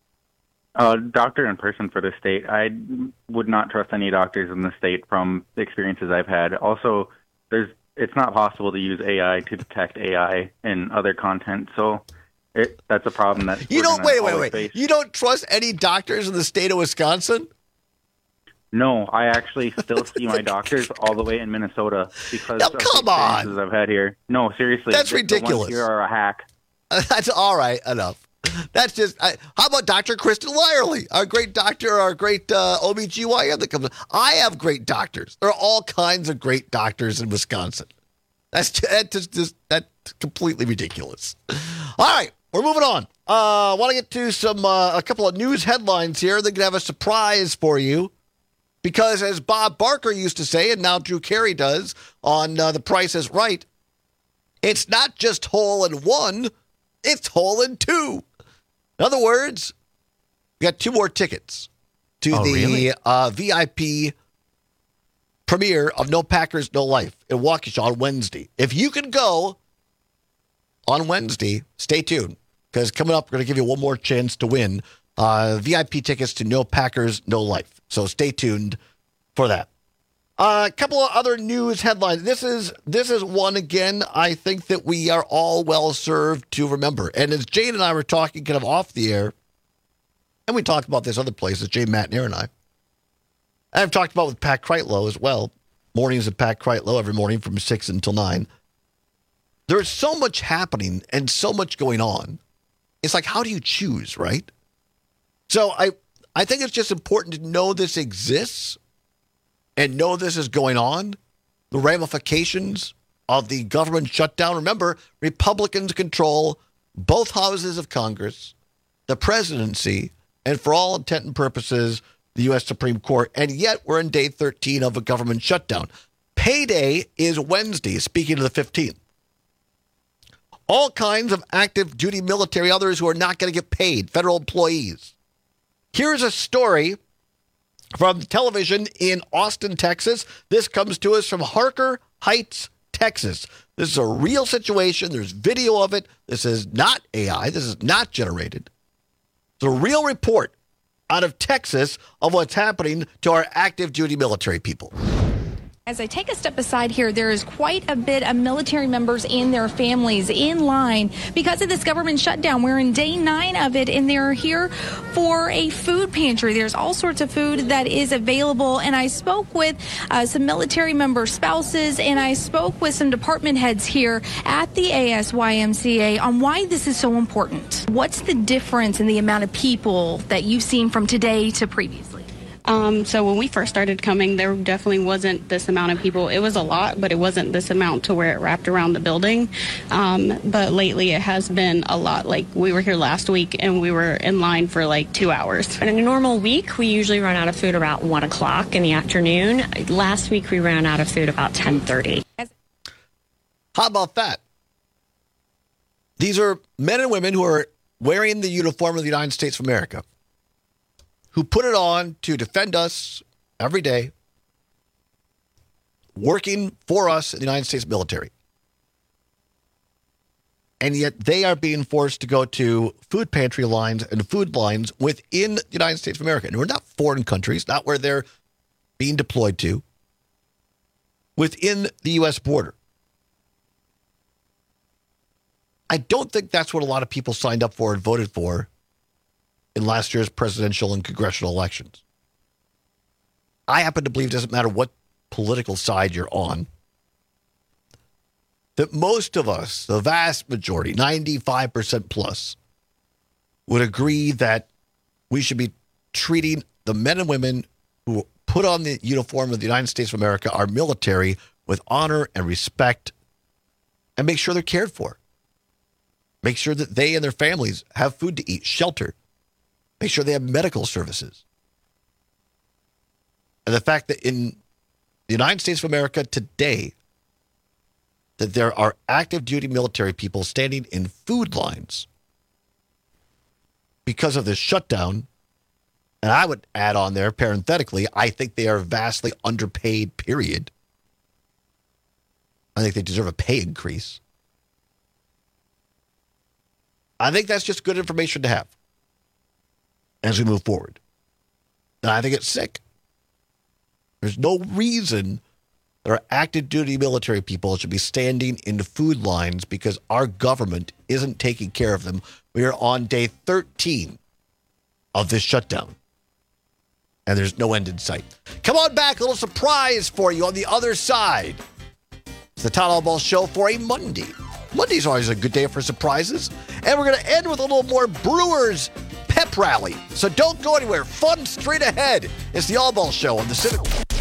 Doctor in person for the state. I would not trust any doctors in the state from the experiences I've had. Also, it's not possible to use AI to detect AI in other content, so that's a problem that you don't wait. You don't trust any doctors in the state of Wisconsin? No, I actually still see my doctors all the way in Minnesota because of the experiences I've had here. No, seriously, that's ridiculous. The ones here are a hack. That's all right. Enough. That's just. How about Dr. Kristen Lyerly, our great doctor, our great OBGYN that comes? I have great doctors. There are all kinds of great doctors in Wisconsin. That's completely ridiculous. All right, we're moving on. Want to get to a couple of news headlines here. They're going to have a surprise for you. Because as Bob Barker used to say, and now Drew Carey does on The Price is Right, it's not just hole in one, it's hole in two. In other words, we got 2 more tickets to VIP premiere of No Packers, No Life in Waukesha on Wednesday. If you can go on Wednesday, stay tuned, because coming up, we're going to give you one more chance to win VIP tickets to No Packers, No Life. So stay tuned for that. A couple of other news headlines. This is one, again, I think that we are all well served to remember. And as Jane and I were talking kind of off the air, and we talked about this other places, Jane McNair and I've talked about with Pat Kreitlow as well. Mornings with Pat Kreitlow every morning from 6 until 9. There's so much happening and so much going on. It's like, how do you choose, right? So I think it's just important to know this exists and know this is going on, the ramifications of the government shutdown. Remember, Republicans control both houses of Congress, the presidency, and for all intent and purposes, the U.S. Supreme Court. And yet we're in day 13 of a government shutdown. Payday is Wednesday, speaking of the 15th. All kinds of active duty military, others who are not going to get paid, federal employees. Here's a story from television in Austin, Texas. This comes to us from Harker Heights, Texas. This is a real situation. There's video of it. This is not AI. This is not generated. It's a real report out of Texas of what's happening to our active duty military people. As I take a step aside here, there is quite a bit of military members and their families in line because of this government shutdown. We're in day 9 of it, and they're here for a food pantry. There's all sorts of food that is available, and I spoke with some military member spouses, and I spoke with some department heads here at the ASYMCA on why this is so important. What's the difference in the amount of people that you've seen from today to previously? So when we first started coming, there definitely wasn't this amount of people. It was a lot, but it wasn't this amount to where it wrapped around the building. But lately it has been a lot. Like we were here last week and we were in line for like 2 hours. In a normal week, we usually run out of food about 1 o'clock in the afternoon. Last week we ran out of food about 10:30. How about that? These are men and women who are wearing the uniform of the United States of America, who put it on to defend us every day, working for us in the United States military. And yet they are being forced to go to food pantry lines and food lines within the United States of America. And we're not foreign countries, not where they're being deployed to, within the U.S. border. I don't think that's what a lot of people signed up for and voted for in last year's presidential and congressional elections. I happen to believe it doesn't matter what political side you're on, that most of us, the vast majority, 95% plus, would agree that we should be treating the men and women who put on the uniform of the United States of America, our military, with honor and respect, and make sure they're cared for. Make sure that they and their families have food to eat, shelter. Make sure they have medical services. And the fact that in the United States of America today, that there are active duty military people standing in food lines because of this shutdown. And I would add on there, parenthetically, I think they are vastly underpaid, period. I think they deserve a pay increase. I think that's just good information to have as we move forward. And I think it's sick. There's no reason that our active duty military people should be standing in food lines because our government isn't taking care of them. We are on day 13 of this shutdown. And there's no end in sight. Come on back, a little surprise for you on the other side. It's the Todd Albaugh Show for a Monday. Monday's always a good day for surprises. And we're going to end with a little more Brewers pep rally. So don't go anywhere. Fun straight ahead. It's the Albaugh Show on the Civic.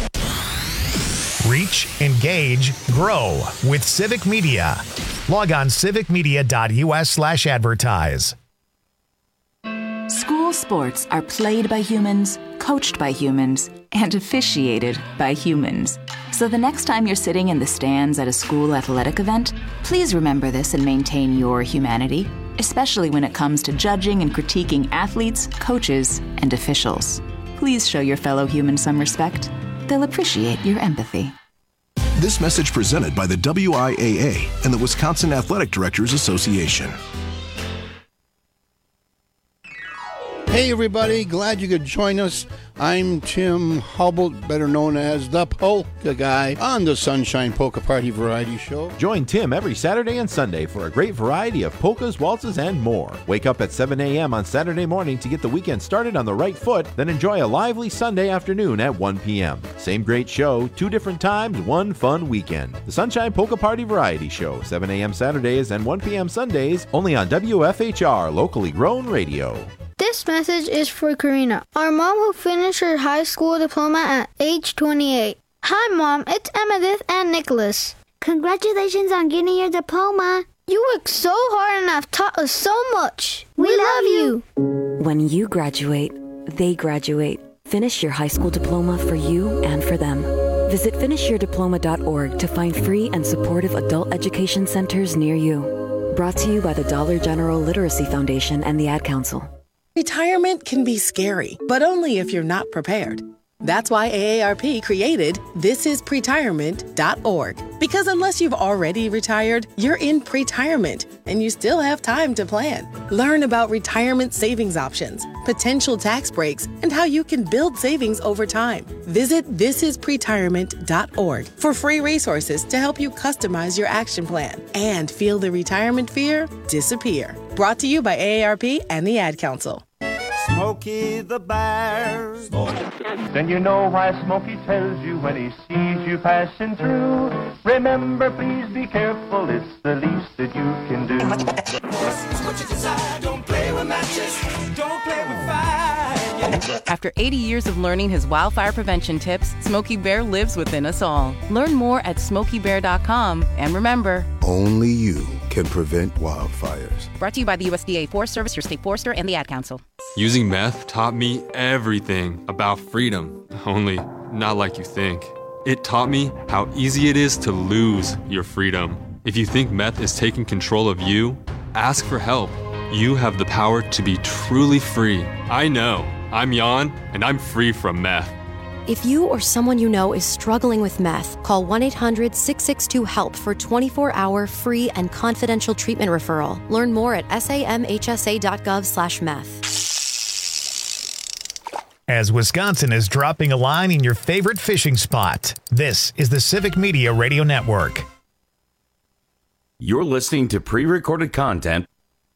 Reach, engage, grow with Civic Media. Log on civicmedia.us/advertise. School sports are played by humans, coached by humans, and officiated by humans. So the next time you're sitting in the stands at a school athletic event, please remember this and maintain your humanity, especially when it comes to judging and critiquing athletes, coaches, and officials. Please show your fellow humans some respect. They'll appreciate your empathy. This message presented by the WIAA and the Wisconsin Athletic Directors Association. Hey everybody, glad you could join us. I'm Tim Hubble, better known as the Polka Guy, on the Sunshine Polka Party Variety Show. Join Tim every Saturday and Sunday for a great variety of polkas, waltzes, and more. Wake up at 7 a.m. on Saturday morning to get the weekend started on the right foot, then enjoy a lively Sunday afternoon at 1 p.m. Same great show, 2 different times, 1 fun weekend. The Sunshine Polka Party Variety Show, 7 a.m. Saturdays and 1 p.m. Sundays, only on WFHR, locally grown radio. This message is for Karina, our mom who finished her high school diploma at age 28. Hi, Mom. It's Emmettith and Nicholas. Congratulations on getting your diploma. You worked so hard and have taught us so much. We love you. When you graduate, they graduate. Finish your high school diploma for you and for them. Visit finishyourdiploma.org to find free and supportive adult education centers near you. Brought to you by the Dollar General Literacy Foundation and the Ad Council. Retirement can be scary, but only if you're not prepared. That's why AARP created thisispretirement.org. Because unless you've already retired, you're in pretirement, and you still have time to plan. Learn about retirement savings options, potential tax breaks, and how you can build savings over time. Visit thisispretirement.org for free resources to help you customize your action plan and feel the retirement fear disappear. Brought to you by AARP and the Ad Council. Smokey the Bear. Then you know why Smokey tells you when he sees you passing through. Remember, please be careful, it's the least that you can do. What you desire, don't play with matches, don't play with fire. After 80 years of learning his wildfire prevention tips, Smokey Bear lives within us all. Learn more at SmokeyBear.com. And remember, only you can prevent wildfires. Brought to you by the USDA Forest Service, your state forester, and the Ad Council. Using meth taught me everything about freedom, only not like you think. It taught me how easy it is to lose your freedom. If you think meth is taking control of you, ask for help. You have the power to be truly free. I know. I'm Jan, and I'm free from meth. If you or someone you know is struggling with meth, call 1-800-662-HELP for 24-hour free and confidential treatment referral. Learn more at samhsa.gov/meth. As Wisconsin is dropping a line in your favorite fishing spot, this is the Civic Media Radio Network. You're listening to pre-recorded content.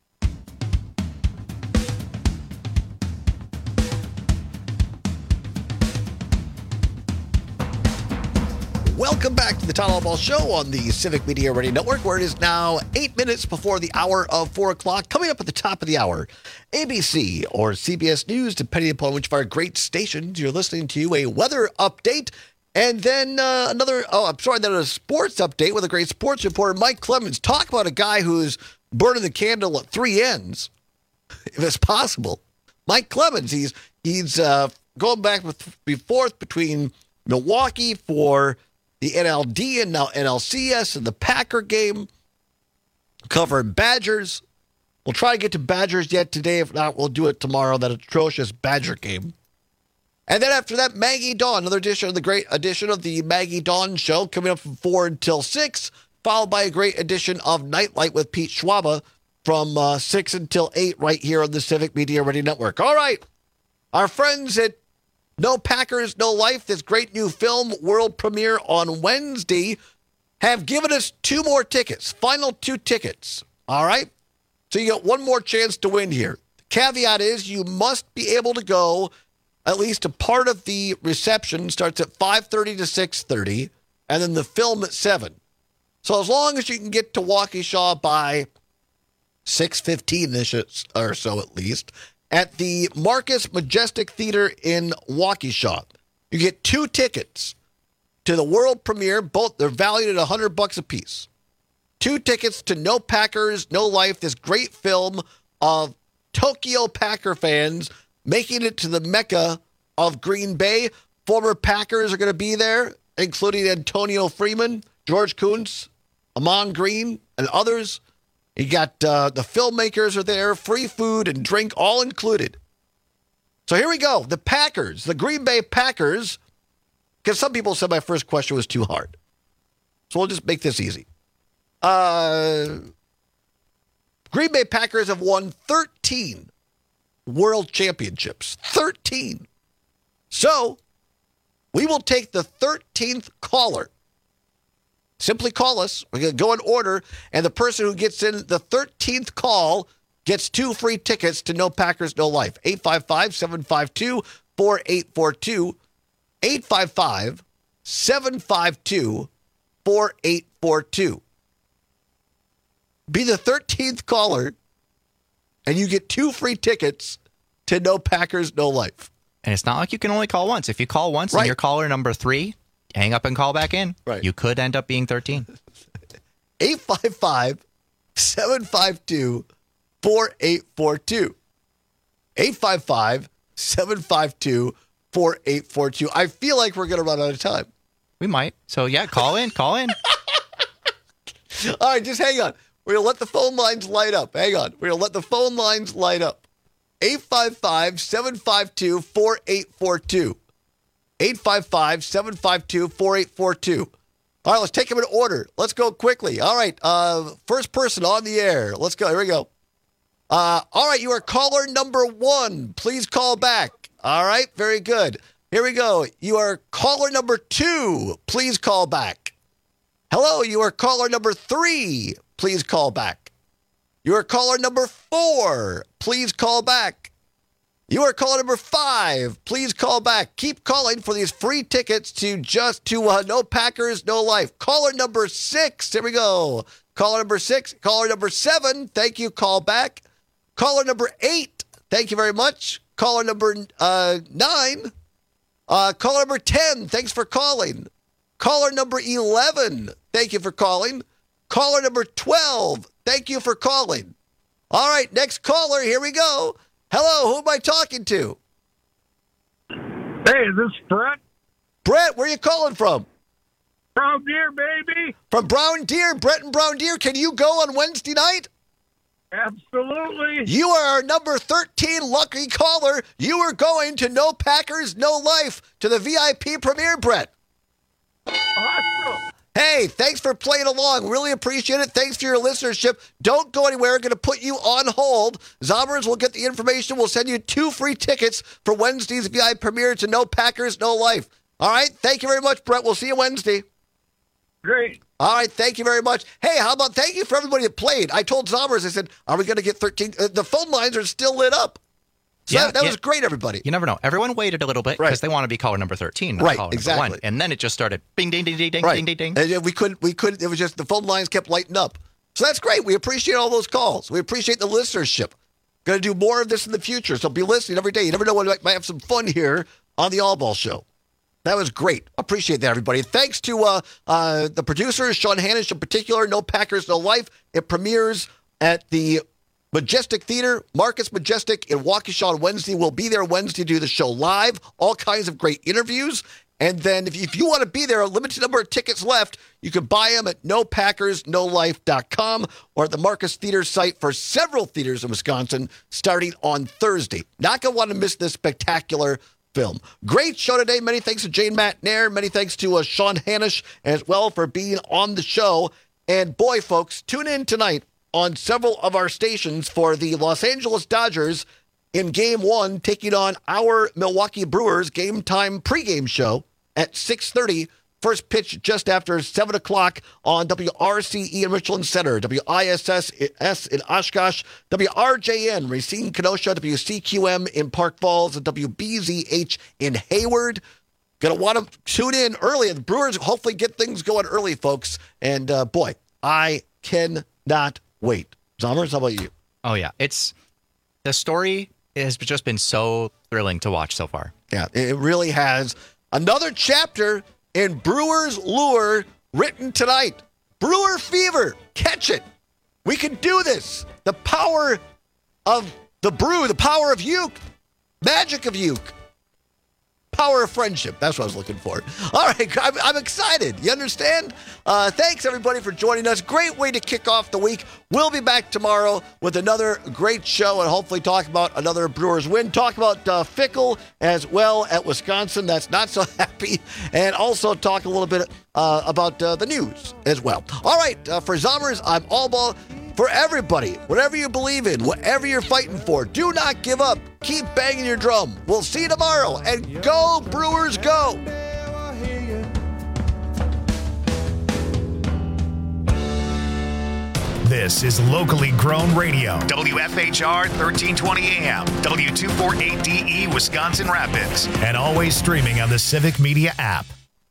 Welcome back to the Town Hall Ball Show on the Civic Media Radio Network, where it is now 8 minutes before the hour of 4 o'clock. Coming up at the top of the hour, ABC or CBS News, depending upon which of our great stations you're listening to, a weather update, and then a sports update with a great sports reporter, Mike Clemens. Talk about a guy who's burning the candle at three ends, if it's possible. Mike Clemens, he's going back and forth between Milwaukee for the NLD and now NLCS and the Packer game, covering Badgers. We'll try to get to Badgers yet today. If not, we'll do it tomorrow, that atrocious Badger game. And then after that, Maggie Dawn, another edition of the great edition of the Maggie Dawn Show, coming up from 4 until 6, followed by a great edition of Nightlight with Pete Schwaba from 6 until 8 right here on the Civic Media Radio Network. All right, our friends at No Packers, No Life, this great new film, world premiere on Wednesday, have given us 2 more tickets, final 2 tickets, all right? So you got one more chance to win here. The caveat is you must be able to go, at least a part of the reception starts at 5:30 to 6:30, and then the film at 7. So as long as you can get to Waukesha by 6:15-ish or so at least, at the Marcus Majestic Theater in Waukesha, you get 2 tickets to the world premiere. Both, they're valued at $100 a piece. 2 tickets to No Packers, No Life, this great film of Tokyo Packer fans making it to the Mecca of Green Bay. former Packers are going to be there, including Antonio Freeman, George Kuntz, Amon Green, and others. You got the filmmakers are there, free food and drink, all included. So here we go. The Packers, the Green Bay Packers, because some people said my first question was too hard. So we'll just make this easy. Green Bay Packers have won 13 world championships. 13. So we will take the 13th caller. Simply call us. We're going to go in order, and the person who gets in the 13th call gets 2 free tickets to No Packers, No Life. 855-752-4842. 855-752-4842. Be the 13th caller, and you get 2 free tickets to No Packers, No Life. And it's not like you can only call once. If you call once and you're caller number 3, hang up and call back in. Right. You could end up being 13. 855-752-4842. 855-752-4842. I feel like we're going to run out of time. We might. So, yeah, call in. Call in. All right, just hang on. We're going to let the phone lines light up. Hang on. We're going to let the phone lines light up. 855-752-4842. 855-752-4842. All right, let's take them in order. Let's go quickly. All right, first person on the air. Let's go. Here we go. All right, you are caller number 1. Please call back. All right, very good. Here we go. You are caller number 2. Please call back. Hello, you are caller number 3. Please call back. You are caller number 4. Please call back. You are caller number 5. Please call back. Keep calling for these free tickets to No Packers, No Life. Caller number 6. Here we go. Caller number 6. Caller number 7. Thank you. Call back. Caller number 8. Thank you very much. Caller number 9. Caller number 10. Thanks for calling. Caller number 11. Thank you for calling. Caller number 12. Thank you for calling. All right, next caller. Here we go. Hello, who am I talking to? Hey, is this Brett? Brett, where are you calling from? Brown Deer, baby. From Brown Deer. Brett and Brown Deer, can you go on Wednesday night? Absolutely. You are our number 13 lucky caller. You are going to No Packers, No Life to the VIP premiere, Brett. Awesome. Hey, thanks for playing along. Really appreciate it. Thanks for your listenership. Don't go anywhere. We're going to put you on hold. Zombers will get the information. We'll send you 2 free tickets for Wednesday's VIP premiere to No Packers, No Life. All right. Thank you very much, Brett. We'll see you Wednesday. Great. All right. Thank you very much. Hey, how about thank you for everybody that played. I told Zombers, I said, are we going to get 13? The phone lines are still lit up. So that was great, everybody. You never know. Everyone waited a little bit because they want to be caller number 13, not caller number 1. And then it just started bing, ding, ding, ding, ding, ding, ding, ding. And we couldn't. It was just the phone lines kept lighting up. So that's great. We appreciate all those calls. We appreciate the listenership. Going to do more of this in the future. So be listening every day. You never know when we might have some fun here on the All Ball Show. That was great. Appreciate that, everybody. Thanks to the producers, Sean Hannish in particular, No Packers, No Life. It premieres at the Majestic Theater, Marcus Majestic in Waukesha on Wednesday. We'll be there Wednesday to do the show live. All kinds of great interviews. And then if you want to be there, a limited number of tickets left. You can buy them at NoPackersNoLife.com or at the Marcus Theater site for several theaters in Wisconsin starting on Thursday. Not going to want to miss this spectacular film. Great show today. Many thanks to Jane Matt Nair. Many thanks to Sean Hannish as well for being on the show. And boy, folks, tune in tonight on several of our stations for the Los Angeles Dodgers in Game 1, taking on our Milwaukee Brewers Game Time pregame show at 6:30. First pitch just after 7 o'clock on WRCE in Richland Center, WISS in Oshkosh, WRJN, Racine, Kenosha, WCQM in Park Falls, and WBZH in Hayward. Going to want to tune in early. The Brewers hopefully get things going early, folks. And boy, I cannot wait. Zombers, how about you? Oh, yeah. The story has just been so thrilling to watch so far. Yeah, it really has. Another chapter in Brewers Lure written tonight. Brewer Fever. Catch it. We can do this. The power of the brew, the power of Uke. Magic of Uke. Power of friendship. That's what I was looking for. All right, I'm excited. You understand? Thanks, everybody, for joining us. Great way to kick off the week. We'll be back tomorrow with another great show and hopefully talk about another Brewers win. Talk about Fickle as well at Wisconsin. That's not so happy. And also talk a little bit about the news as well. All right, for Zommers, I'm Allball. For everybody, whatever you believe in, whatever you're fighting for, do not give up. Keep banging your drum. We'll see you tomorrow. And go, Brewers, go! This is locally grown radio. WFHR 1320 AM, W248DE Wisconsin Rapids, and always streaming on the Civic Media app.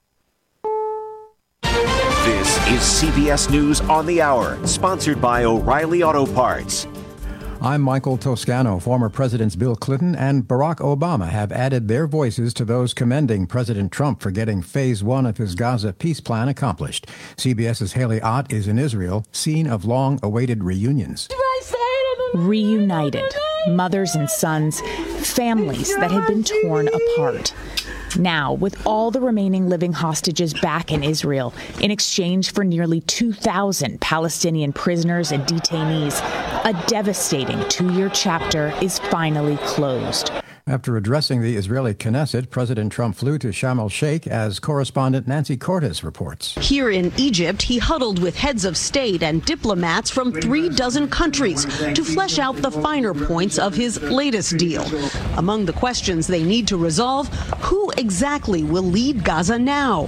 This is CBS News on the Hour, sponsored by O'Reilly Auto Parts. I'm Michael Toscano. Former Presidents Bill Clinton and Barack Obama have added their voices to those commending President Trump for getting Phase 1 of his Gaza peace plan accomplished. CBS's Haley Ott is in Israel, scene of long-awaited reunions. Reunited, mothers and sons, families that had been torn apart. Now, with all the remaining living hostages back in Israel, in exchange for nearly 2,000 Palestinian prisoners and detainees, a devastating 2-year chapter is finally closed. After addressing the Israeli Knesset, President Trump flew to Sharm el-Sheikh, as correspondent Nancy Cordes reports. Here in Egypt, he huddled with heads of state and diplomats from 36 countries to flesh out the finer points of his latest deal. Among the questions they need to resolve, who exactly will lead Gaza now?